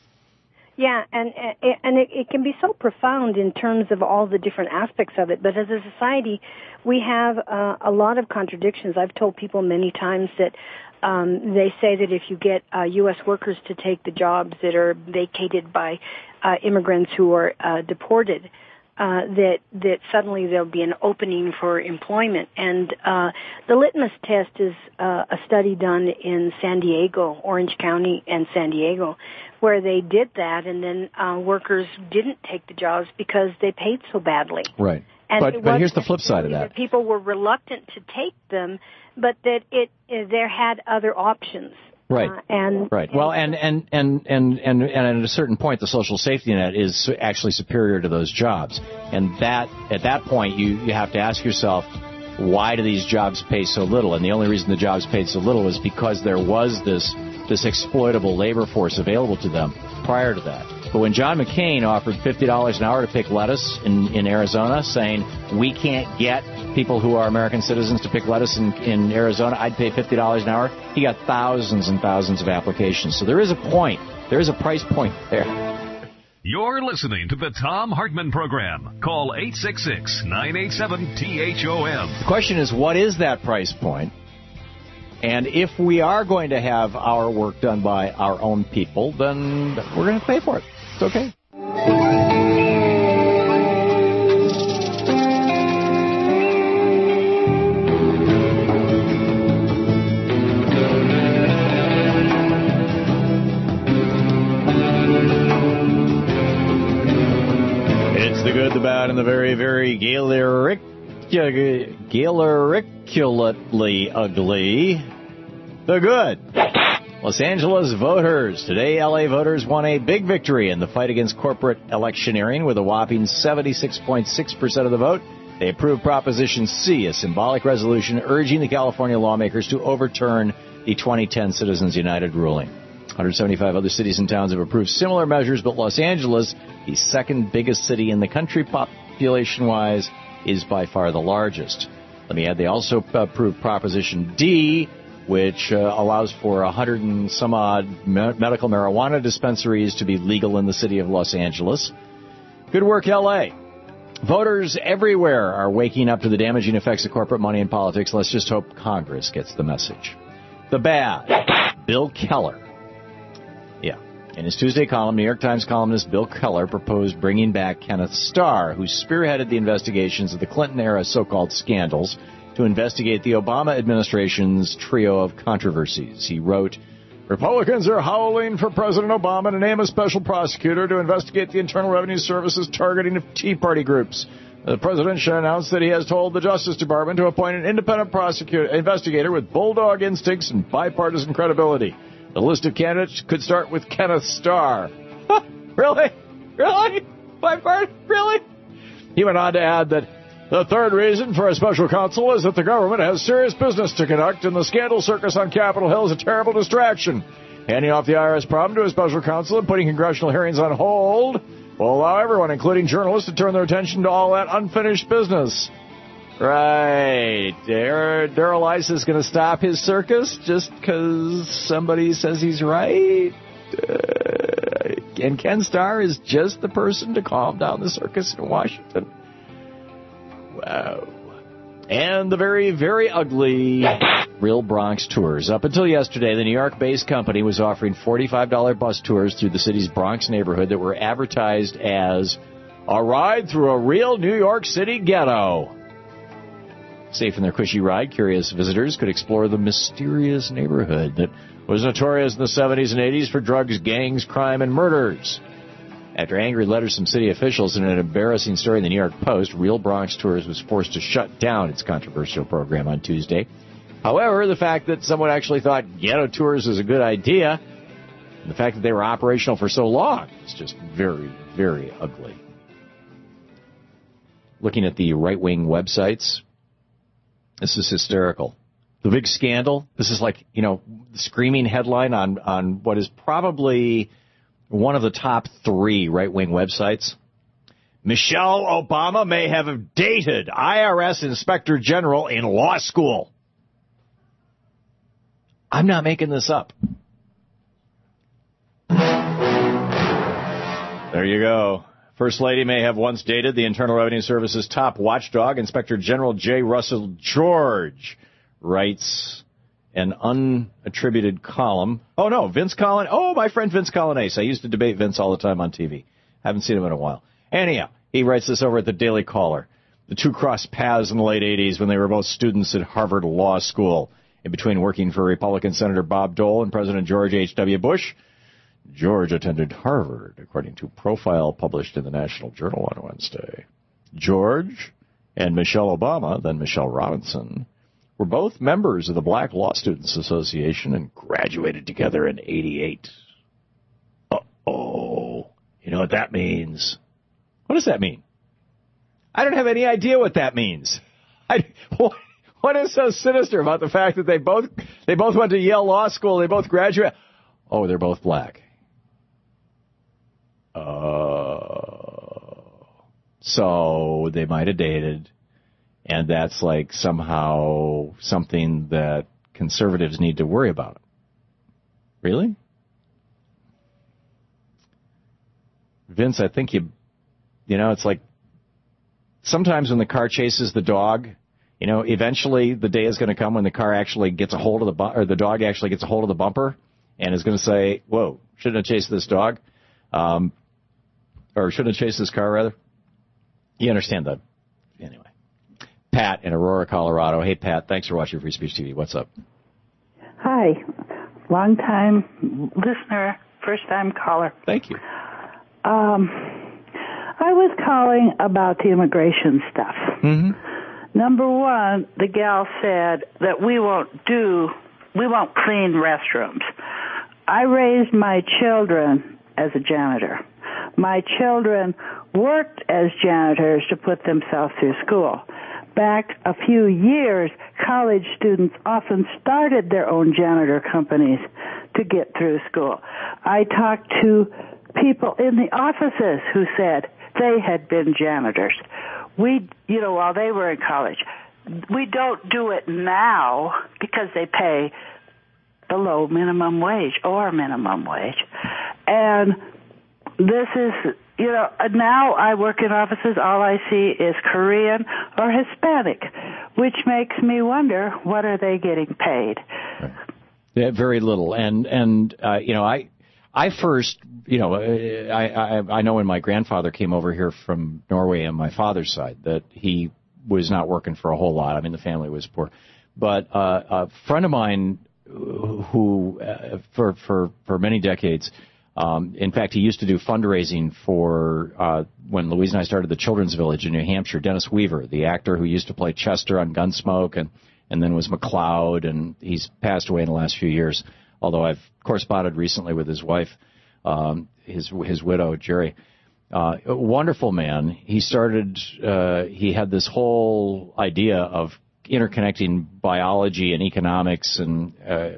Yeah, and and it, it can be so profound in terms of all the different aspects of it. But as a society, we have uh, a lot of contradictions. I've told people many times that um, they say that if you get uh, U S workers to take the jobs that are vacated by uh, immigrants who are uh, deported, uh, that that suddenly there'll be an opening for employment. And uh, the litmus test is uh, a study done in San Diego, Orange County and San Diego, where they did that, and then uh, workers didn't take the jobs because they paid so badly. Right. And but but here's the flip side of that. that. People were reluctant to take them, but that it, it there had other options. Right. Uh, and right. Well, and and, and, and, and and at a certain point, the social safety net is actually superior to those jobs. And that at that point, you, you have to ask yourself, why do these jobs pay so little? And the only reason the jobs paid so little is because there was this this exploitable labor force available to them prior to that. But when John McCain offered fifty dollars an hour to pick lettuce in, in Arizona, saying we can't get people who are American citizens to pick lettuce in, in Arizona, I'd pay fifty dollars an hour, he got thousands and thousands of applications. So there is a point. There is a price point there. You're listening to the Thom Hartmann Program. Call eight six six, nine eight seven, T H O M. The question is, what is that price point? And if we are going to have our work done by our own people, then we're going to pay for it. It's okay. It's the good, the bad, and the very, very galeric, galericulately ugly. The good. Los Angeles voters. Today, L A voters won a big victory in the fight against corporate electioneering with a whopping seventy-six point six percent of the vote. They approved Proposition C, a symbolic resolution urging the California lawmakers to overturn the twenty ten Citizens United ruling. one hundred seventy-five other cities and towns have approved similar measures, but Los Angeles, the second biggest city in the country population-wise, is by far the largest. Let me add, they also approved Proposition D, which uh, allows for a hundred and some odd me- medical marijuana dispensaries to be legal in the city of Los Angeles. Good work, L A. Voters everywhere are waking up to the damaging effects of corporate money in politics. Let's just hope Congress gets the message. The bad. Bill Keller. Yeah. In his Tuesday column, New York Times columnist Bill Keller proposed bringing back Kenneth Starr, who spearheaded the investigations of the Clinton-era so-called scandals, to investigate the Obama administration's trio of controversies. He wrote, Republicans are howling for President Obama to name a special prosecutor to investigate the Internal Revenue Service's targeting of Tea Party groups. The president should announce that he has told the Justice Department to appoint an independent prosecutor, investigator with bulldog instincts and bipartisan credibility. The list of candidates could start with Kenneth Starr. Really? Really? Bipartisan? Really? He went on to add that the third reason for a special counsel is that the government has serious business to conduct, and the scandal circus on Capitol Hill is a terrible distraction. Handing off the I R S problem to a special counsel and putting congressional hearings on hold will allow everyone, including journalists, to turn their attention to all that unfinished business. Right. Darrell Issa is going to stop his circus just because somebody says he's right? Uh, and Ken Starr is just the person to calm down the circus in Washington. Wow. And the very, very ugly Real Bronx Tours. Up until yesterday, the New York-based company was offering forty-five dollars bus tours through the city's Bronx neighborhood that were advertised as a ride through a real New York City ghetto. Safe in their cushy ride, curious visitors could explore the mysterious neighborhood that was notorious in the seventies and eighties for drugs, gangs, crime, and murders. After angry letters from city officials and an embarrassing story in the New York Post, Real Bronx Tours was forced to shut down its controversial program on Tuesday. However, the fact that someone actually thought ghetto tours was a good idea, and the fact that they were operational for so long, is just very, very ugly. Looking at the right-wing websites, this is hysterical. The big scandal, this is like, you know, the screaming headline on, on what is probably one of the top three right-wing websites. Michelle Obama may have dated I R S Inspector General in law school. I'm not making this up. There you go. First Lady may have once dated the Internal Revenue Service's top watchdog, Inspector General J. Russell George, writes an unattributed column. Oh, no, Vince Collin. Oh, my friend Vince Colinese. I used to debate Vince all the time on T V. Haven't seen him in a while. Anyhow, he writes this over at the Daily Caller. The two crossed paths in the late eighties when they were both students at Harvard Law School. In between working for Republican Senator Bob Dole and President George H W. Bush, George attended Harvard, according to a profile published in the National Journal on Wednesday. George and Michelle Obama, then Michelle Robinson, were both members of the Black Law Students Association and graduated together in eighty-eight. Uh-oh. You know what that means? What does that mean? I don't have any idea what that means. I, what, what is so sinister about the fact that they both they both went to Yale Law School, they both graduated? Oh, they're both black. Oh. So they might have dated, and that's like somehow something that conservatives need to worry about. Really? Vince, I think you, you know, it's like sometimes when the car chases the dog, you know, eventually the day is going to come when the car actually gets a hold of the, bu- or the dog actually gets a hold of the bumper and is going to say, whoa, shouldn't have chased this dog. Um, or shouldn't have chased this car, rather. You understand that. Anyway. Pat in Aurora, Colorado. Hey, Pat, thanks for watching Free Speech T V. What's up? Hi. Long-time listener, first-time caller. Thank you. Um, I was calling about the immigration stuff. Mm-hmm. Number one, the gal said that we won't do, we won't clean restrooms. I raised my children as a janitor. My children worked as janitors to put themselves through school. Back a few years, college students often started their own janitor companies to get through school. I talked to people in the offices who said they had been janitors. We, you know, while they were in college. We don't do it now because they pay below minimum wage or minimum wage. And this is, you know, now I work in offices, all I see is Korean or Hispanic, which makes me wonder, what are they getting paid? Yeah, very little. And, and uh, you know, I I first, you know, I, I, I know when my grandfather came over here from Norway on my father's side that he was not working for a whole lot. I mean, the family was poor. But uh, a friend of mine who, uh, for, for, for many decades, Um, in fact, he used to do fundraising for, uh, when Louise and I started the Children's Village in New Hampshire, Dennis Weaver, the actor who used to play Chester on Gunsmoke and, and then was McCloud, and he's passed away in the last few years, although I've corresponded recently with his wife, um, his, his widow, Jerry. Uh, a wonderful man. He started, uh, he had this whole idea of interconnecting biology and economics and, uh,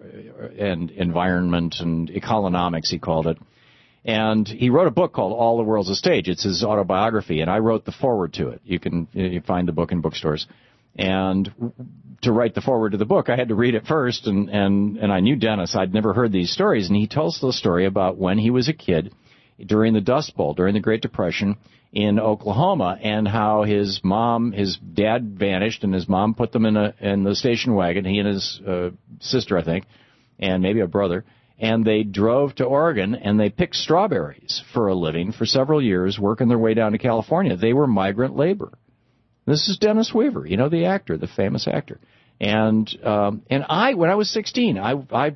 and environment and economics, he called it. And he wrote a book called All the World's a Stage. It's his autobiography, and I wrote the foreword to it. You can you find the book in bookstores. And to write the foreword to the book, I had to read it first, and, and, and I knew Dennis. I'd never heard these stories, and he tells the story about when he was a kid during the Dust Bowl, during the Great Depression in Oklahoma, and how his mom, his dad vanished, and his mom put them in a in the station wagon, he and his uh, sister, I think, and maybe a brother, and they drove to Oregon, and they picked strawberries for a living for several years, working their way down to California. They were migrant labor. This is Dennis Weaver, you know, the actor, the famous actor. And um, and I, when I was sixteen, I, I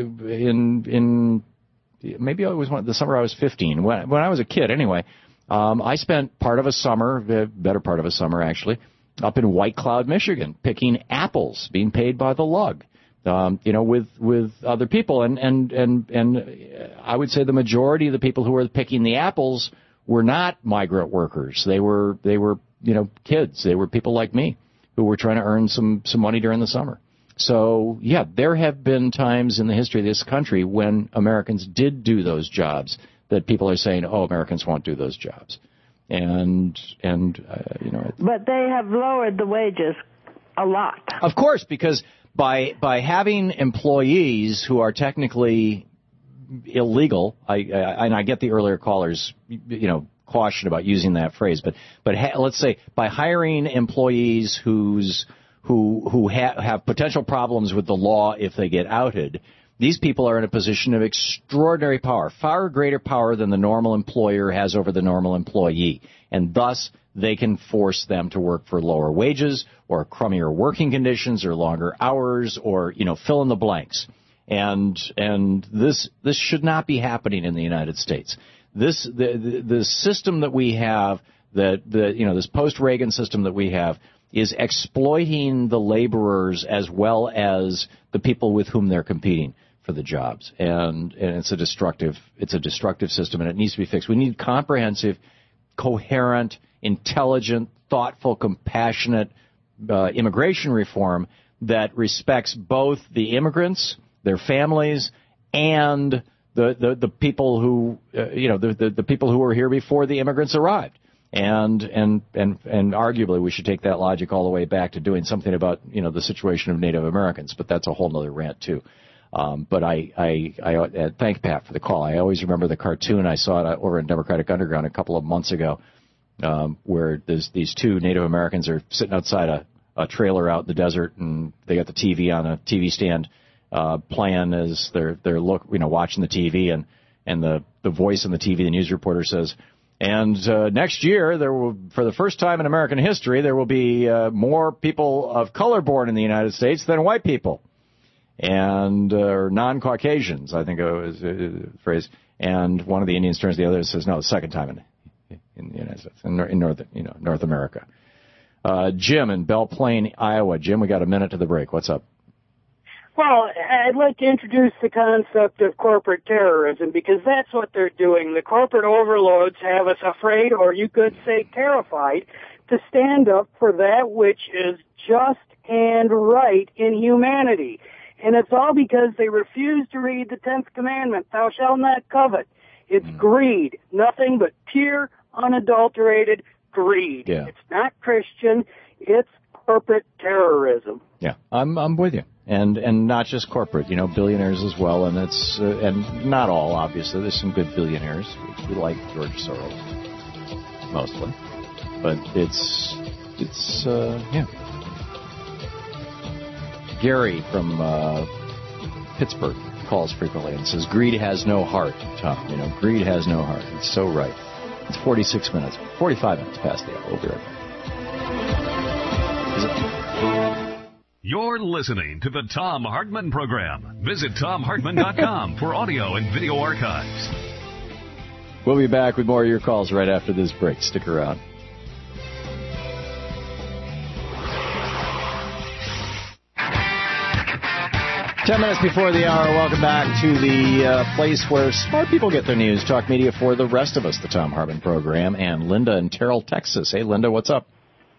in in maybe it was one, the summer I was fifteen. When when I was a kid, anyway, um, I spent part of a summer, the better part of a summer actually, up in White Cloud, Michigan, picking apples, being paid by the lug. Um, you know, with, with other people. And, and, and, and I would say the majority of the people who were picking the apples were not migrant workers. They were, they were, you know, kids. They were people like me who were trying to earn some, some money during the summer. So, yeah, there have been times in the history of this country when Americans did do those jobs that people are saying, oh, Americans won't do those jobs. And, and, uh, you know. But they have lowered the wages a lot. Of course, because By by having employees who are technically illegal, I, I and I get the earlier callers, you know, caution about using that phrase, but but ha, let's say by hiring employees who's who who ha, have potential problems with the law if they get outed, these people are in a position of extraordinary power, far greater power than the normal employer has over the normal employee, and thus they can force them to work for lower wages or crummier working conditions or longer hours or, you know, fill in the blanks. And and this this should not be happening in the United States. This the the, the system that we have, that the you know this post-Reagan system that we have, is exploiting the laborers as well as the people with whom they're competing for the jobs. And and it's a destructive it's a destructive system, and it needs to be fixed. We need comprehensive, coherent, intelligent, thoughtful, compassionate uh, immigration reform that respects both the immigrants, their families, and the the, the people who uh, you know the, the the people who were here before the immigrants arrived. And and and and arguably, we should take that logic all the way back to doing something about you know the situation of Native Americans. But that's a whole other rant too. Um, but I I, I uh, thank Pat for the call. I always remember the cartoon I saw it over in Democratic Underground a couple of months ago, um, where there's these two Native Americans are sitting outside a, a trailer out in the desert, and they got the T V on a T V stand uh, playing as they're they're look you know watching the T V, and and the the voice on the T V, the news reporter says. And uh, next year, there will, for the first time in American history, there will be uh, more people of color born in the United States than white people, and uh, or non-Caucasians, I think it was the phrase. And one of the Indians turns to the other and says, "No, the second time in in the United States, in, in North, you know, North America." Uh, Jim in Belle Plaine, Iowa. Jim, we got a minute to the break. What's up? Well, I'd like to introduce the concept of corporate terrorism, because that's what they're doing. The corporate overlords have us afraid, or you could say terrified, to stand up for that which is just and right in humanity. And it's all because they refuse to read the tenth commandment, thou shalt not covet. It's mm. greed, nothing but pure, unadulterated greed. Yeah. It's not Christian, it's corporate terrorism. Yeah, I'm I'm with you. And and not just corporate, you know, billionaires as well, and it's uh, and not all, obviously. There's some good billionaires. We like George Soros, mostly, but it's it's uh, yeah. Gary from uh, Pittsburgh calls frequently and says, "Greed has no heart, Tom. You know, greed has no heart." It's so right. It's forty-six minutes, forty-five minutes past the hour. We'll be right back. Is it? You're listening to the Thom Hartmann Program. Visit Thom Hartmann dot com for audio and video archives. We'll be back with more of your calls right after this break. Stick around. Ten minutes before the hour, welcome back to the uh, place where smart people get their news. Talk media for the rest of us, the Thom Hartmann Program. And Linda in Terrell, Texas. Hey, Linda, what's up?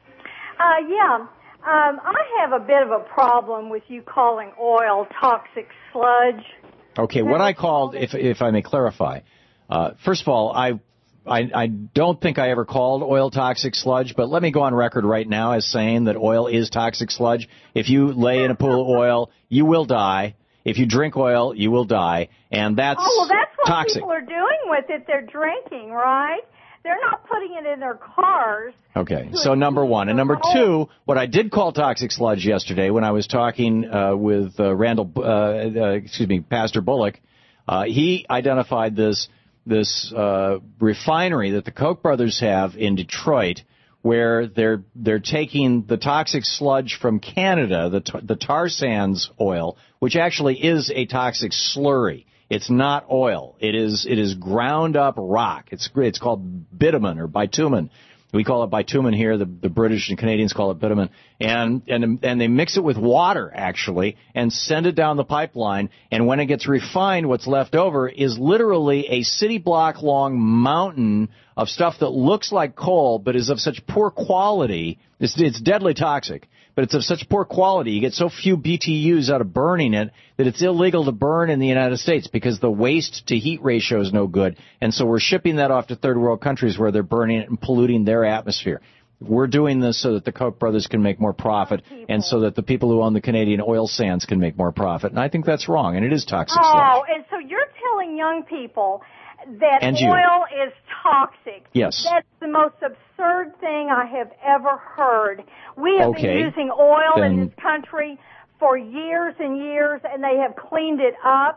Uh, yeah. Um, I have a bit of a problem with you calling oil toxic sludge. Okay, what I called, if if I may clarify, uh, first of all, I, I I don't think I ever called oil toxic sludge, but let me go on record right now as saying that oil is toxic sludge. If you lay in a pool of oil, you will die. If you drink oil, you will die, and that's toxic. Oh, well, that's what toxic. people are doing with it. They're drinking, right? They're not putting it in their cars. Okay, so number one. And number two, what I did call toxic sludge yesterday when I was talking uh, with uh, Randall, uh, uh, excuse me, Pastor Bullock, uh, he identified this this uh, refinery that the Koch brothers have in Detroit, where they're they're taking the toxic sludge from Canada, the t- the tar sands oil, which actually is a toxic slurry. It's not oil. It is it is ground up rock. It's it's called bitumen or bitumen. We call it bitumen here. The, the British and Canadians call it bitumen. And, and and they mix it with water, actually, and send it down the pipeline. And when it gets refined, what's left over is literally a city block long mountain of stuff that looks like coal but is of such poor quality. It's, it's deadly toxic, but it's of such poor quality. You get so few B T Us out of burning it that it's illegal to burn in the United States because the waste to heat ratio is no good. And so we're shipping that off to third world countries where they're burning it and polluting their atmosphere. We're doing this so that the Koch brothers can make more profit and so that the people who own the Canadian oil sands can make more profit. And I think that's wrong, and it is toxic oh, sludge. Oh, and so you're telling young people that and oil you. is toxic. Yes. That's the most absurd thing I have ever heard. We have okay. been using oil then... in this country for years and years, and they have cleaned it up,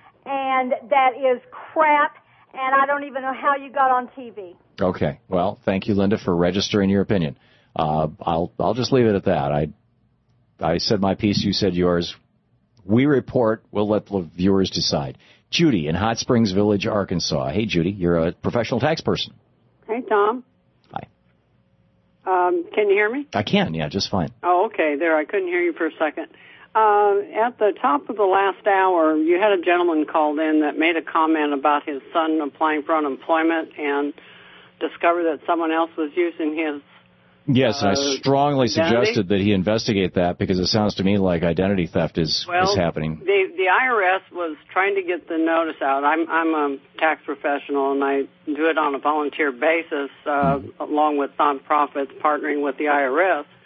and that is crap, and I don't even know how you got on T V. Okay. Well, thank you, Linda, for registering your opinion. Uh, I'll I'll just leave it at that. I I said my piece, you said yours. We report. We'll let the viewers decide. Judy in Hot Springs Village, Arkansas. Hey, Judy, you're a professional tax person. Hey, Tom. Hi. Um, can you hear me? I can, yeah, just fine. Oh, okay. There, I couldn't hear you for a second. Uh, at the top of the last hour, you had a gentleman called in that made a comment about his son applying for unemployment and discovered that someone else was using his Yes, and I uh, strongly identity. suggested that he investigate that because it sounds to me like identity theft is, Well, is happening. The the I R S was trying to get the notice out. I'm I'm a tax professional, and I do it on a volunteer basis, uh, along with nonprofits partnering with the I R S.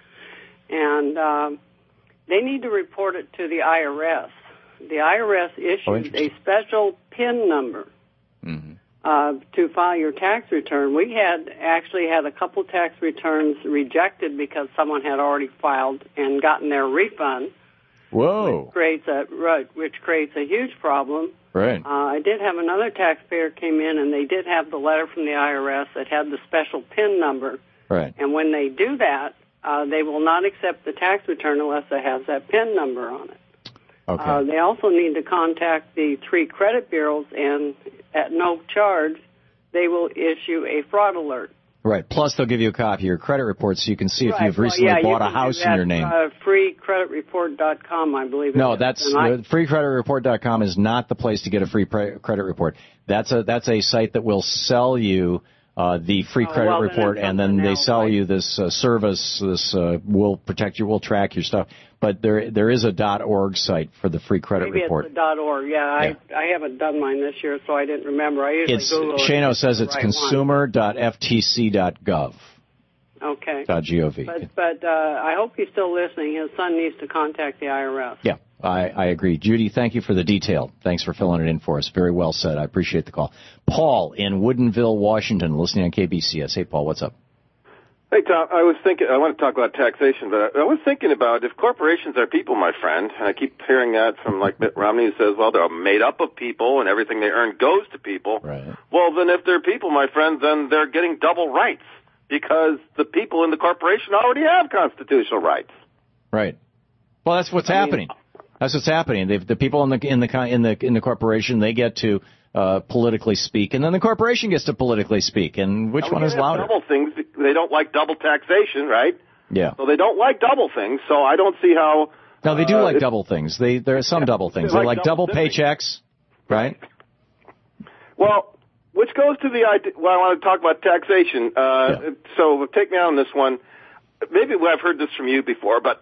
And um, they need to report it to the I R S. The I R S issues Oh, a special PIN number Mm-hmm. uh, to file your tax return. We had actually had a couple tax returns rejected because someone had already filed and gotten their refund. Whoa. Which creates a right, which creates a huge problem. Right. Uh, I did have another taxpayer came in, and they did have the letter from the I R S that had the special PIN number. Right. And when they do that, uh, they will not accept the tax return unless it has that PIN number on it. Okay. Uh, they also need to contact the three credit bureaus, and at no charge, they will issue a fraud alert. Right. Plus, they'll give you a copy of your credit report so you can see if Right. you've Well, recently yeah, bought you a can do house in that, your name. Uh, free credit report dot com, I believe. No, it is. that's And I- uh, free credit report dot com is not the place to get a free pre- credit report. That's a that's a site that will sell you uh, the free Oh, credit well, then report, it's and then something they else, sell right? you this uh, service. This uh, will protect you, will track your stuff. But there there is a .org site for the free credit Maybe report. it's the .org. Yeah, I I haven't done mine this year, so I didn't remember. I usually It's Google it. Shano says the it's right one. consumer dot f t c dot gov. Okay. .gov. But but uh, I hope he's still listening. His son needs to contact the I R S. Yeah, I, I agree. Judy, thank you for the detail. Thanks for filling it in for us. Very well said. I appreciate the call. Paul in Woodinville, Washington, listening on K B C S. Hey, Paul, what's up? Hey, Tom, I was thinking, I want to talk about taxation, but I was thinking about if corporations are people, my friend, and I keep hearing that from like Mitt Romney, who says, well, they're made up of people and everything they earn goes to people. Right. Well, then if they're people, my friend, then they're getting double rights because the people in the corporation already have constitutional rights. Right. Well, that's what's I mean, happening. That's what's happening. They've, the people in the in the co- in the in the corporation, they get to uh, politically speak, and then the corporation gets to politically speak. And which Now, we one can is have louder? Double things. They don't like double taxation, right? Yeah. So they don't like double things. So I don't see how. No, they do uh, like it- double things. They there are some double things. they They like like double double paychecks, right? Well, which goes to the idea. Well, I want to talk about taxation. Uh, So take me out on this one. Maybe I've heard this from you before, but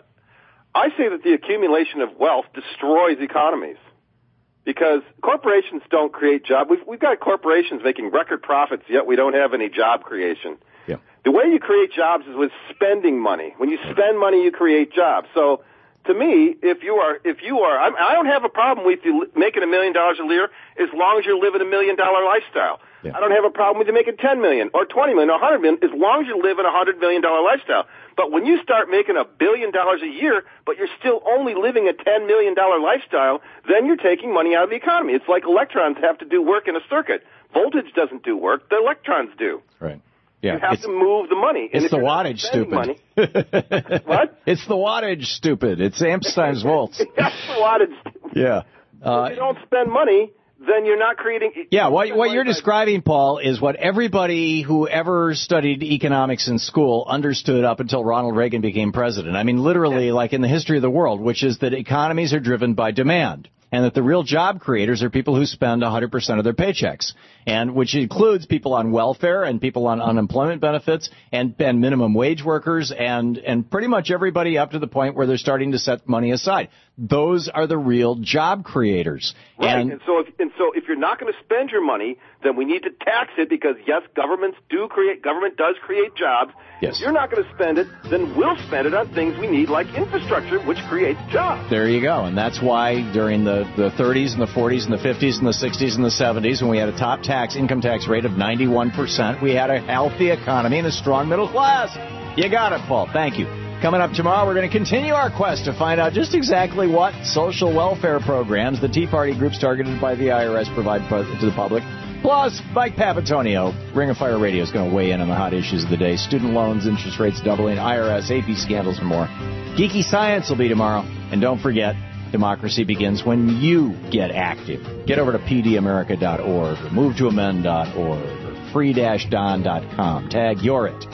I say that the accumulation of wealth destroys economies because corporations don't create jobs. We've, we've got corporations making record profits, yet we don't have any job creation. Yeah. The way you create jobs is with spending money. When you spend money, you create jobs. So, to me, if you are, if you are, I'm, I don't have a problem with you li- making a million dollars a year as long as you're living a million dollar lifestyle. Yeah. I don't have a problem with you making ten million or twenty million or a hundred million as long as you're living a hundred million dollar lifestyle. But when you start making a billion dollars a year, but you're still only living a ten million dollar lifestyle, then you're taking money out of the economy. It's like electrons have to do work in a circuit. Voltage doesn't do work; the electrons do. Right. Yeah. You have it's, to move the money. And it's if the you're not wattage, spending stupid. money- what? It's the wattage, stupid. It's amps times volts. That's the wattage. Yeah. Uh, if you don't spend money, then you're not creating. Yeah, what what you're describing, Paul, is what everybody who ever studied economics in school understood up until Ronald Reagan became president. I mean, literally, like in the history of the world, which is that economies are driven by demand, and that the real job creators are people who spend one hundred percent of their paychecks, and which includes people on welfare and people on unemployment benefits and, and minimum wage workers and, and pretty much everybody up to the point where they're starting to set money aside. Those are the real job creators. Right, And and so if and so if you're not going to spend your money, then we need to tax it because yes, governments do create government does create jobs. Yes. If you're not going to spend it, then we'll spend it on things we need like infrastructure, which creates jobs. there you go. And that's why during the, the thirties and the forties and the fifties and the sixties and the seventies, when we had a top tax, income tax rate of ninety-one percent, we had a healthy economy and a strong middle class. You got it, Paul. Thank you. Coming up tomorrow, we're going to continue our quest to find out just exactly what social welfare programs the Tea Party groups targeted by the I R S provide to the public. Plus, Mike Papatonio, Ring of Fire Radio, is going to weigh in on the hot issues of the day. Student loans, interest rates doubling, I R S, A P scandals, and more. Geeky Science will be tomorrow. And don't forget, democracy begins when you get active. Get over to p d america dot org, or move to amend dot org, or free dash don dot com. Tag You're It.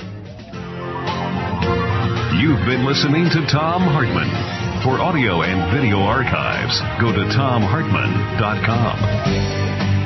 You've been listening to Tom Hartman. For audio and video archives, go to tom hartman dot com.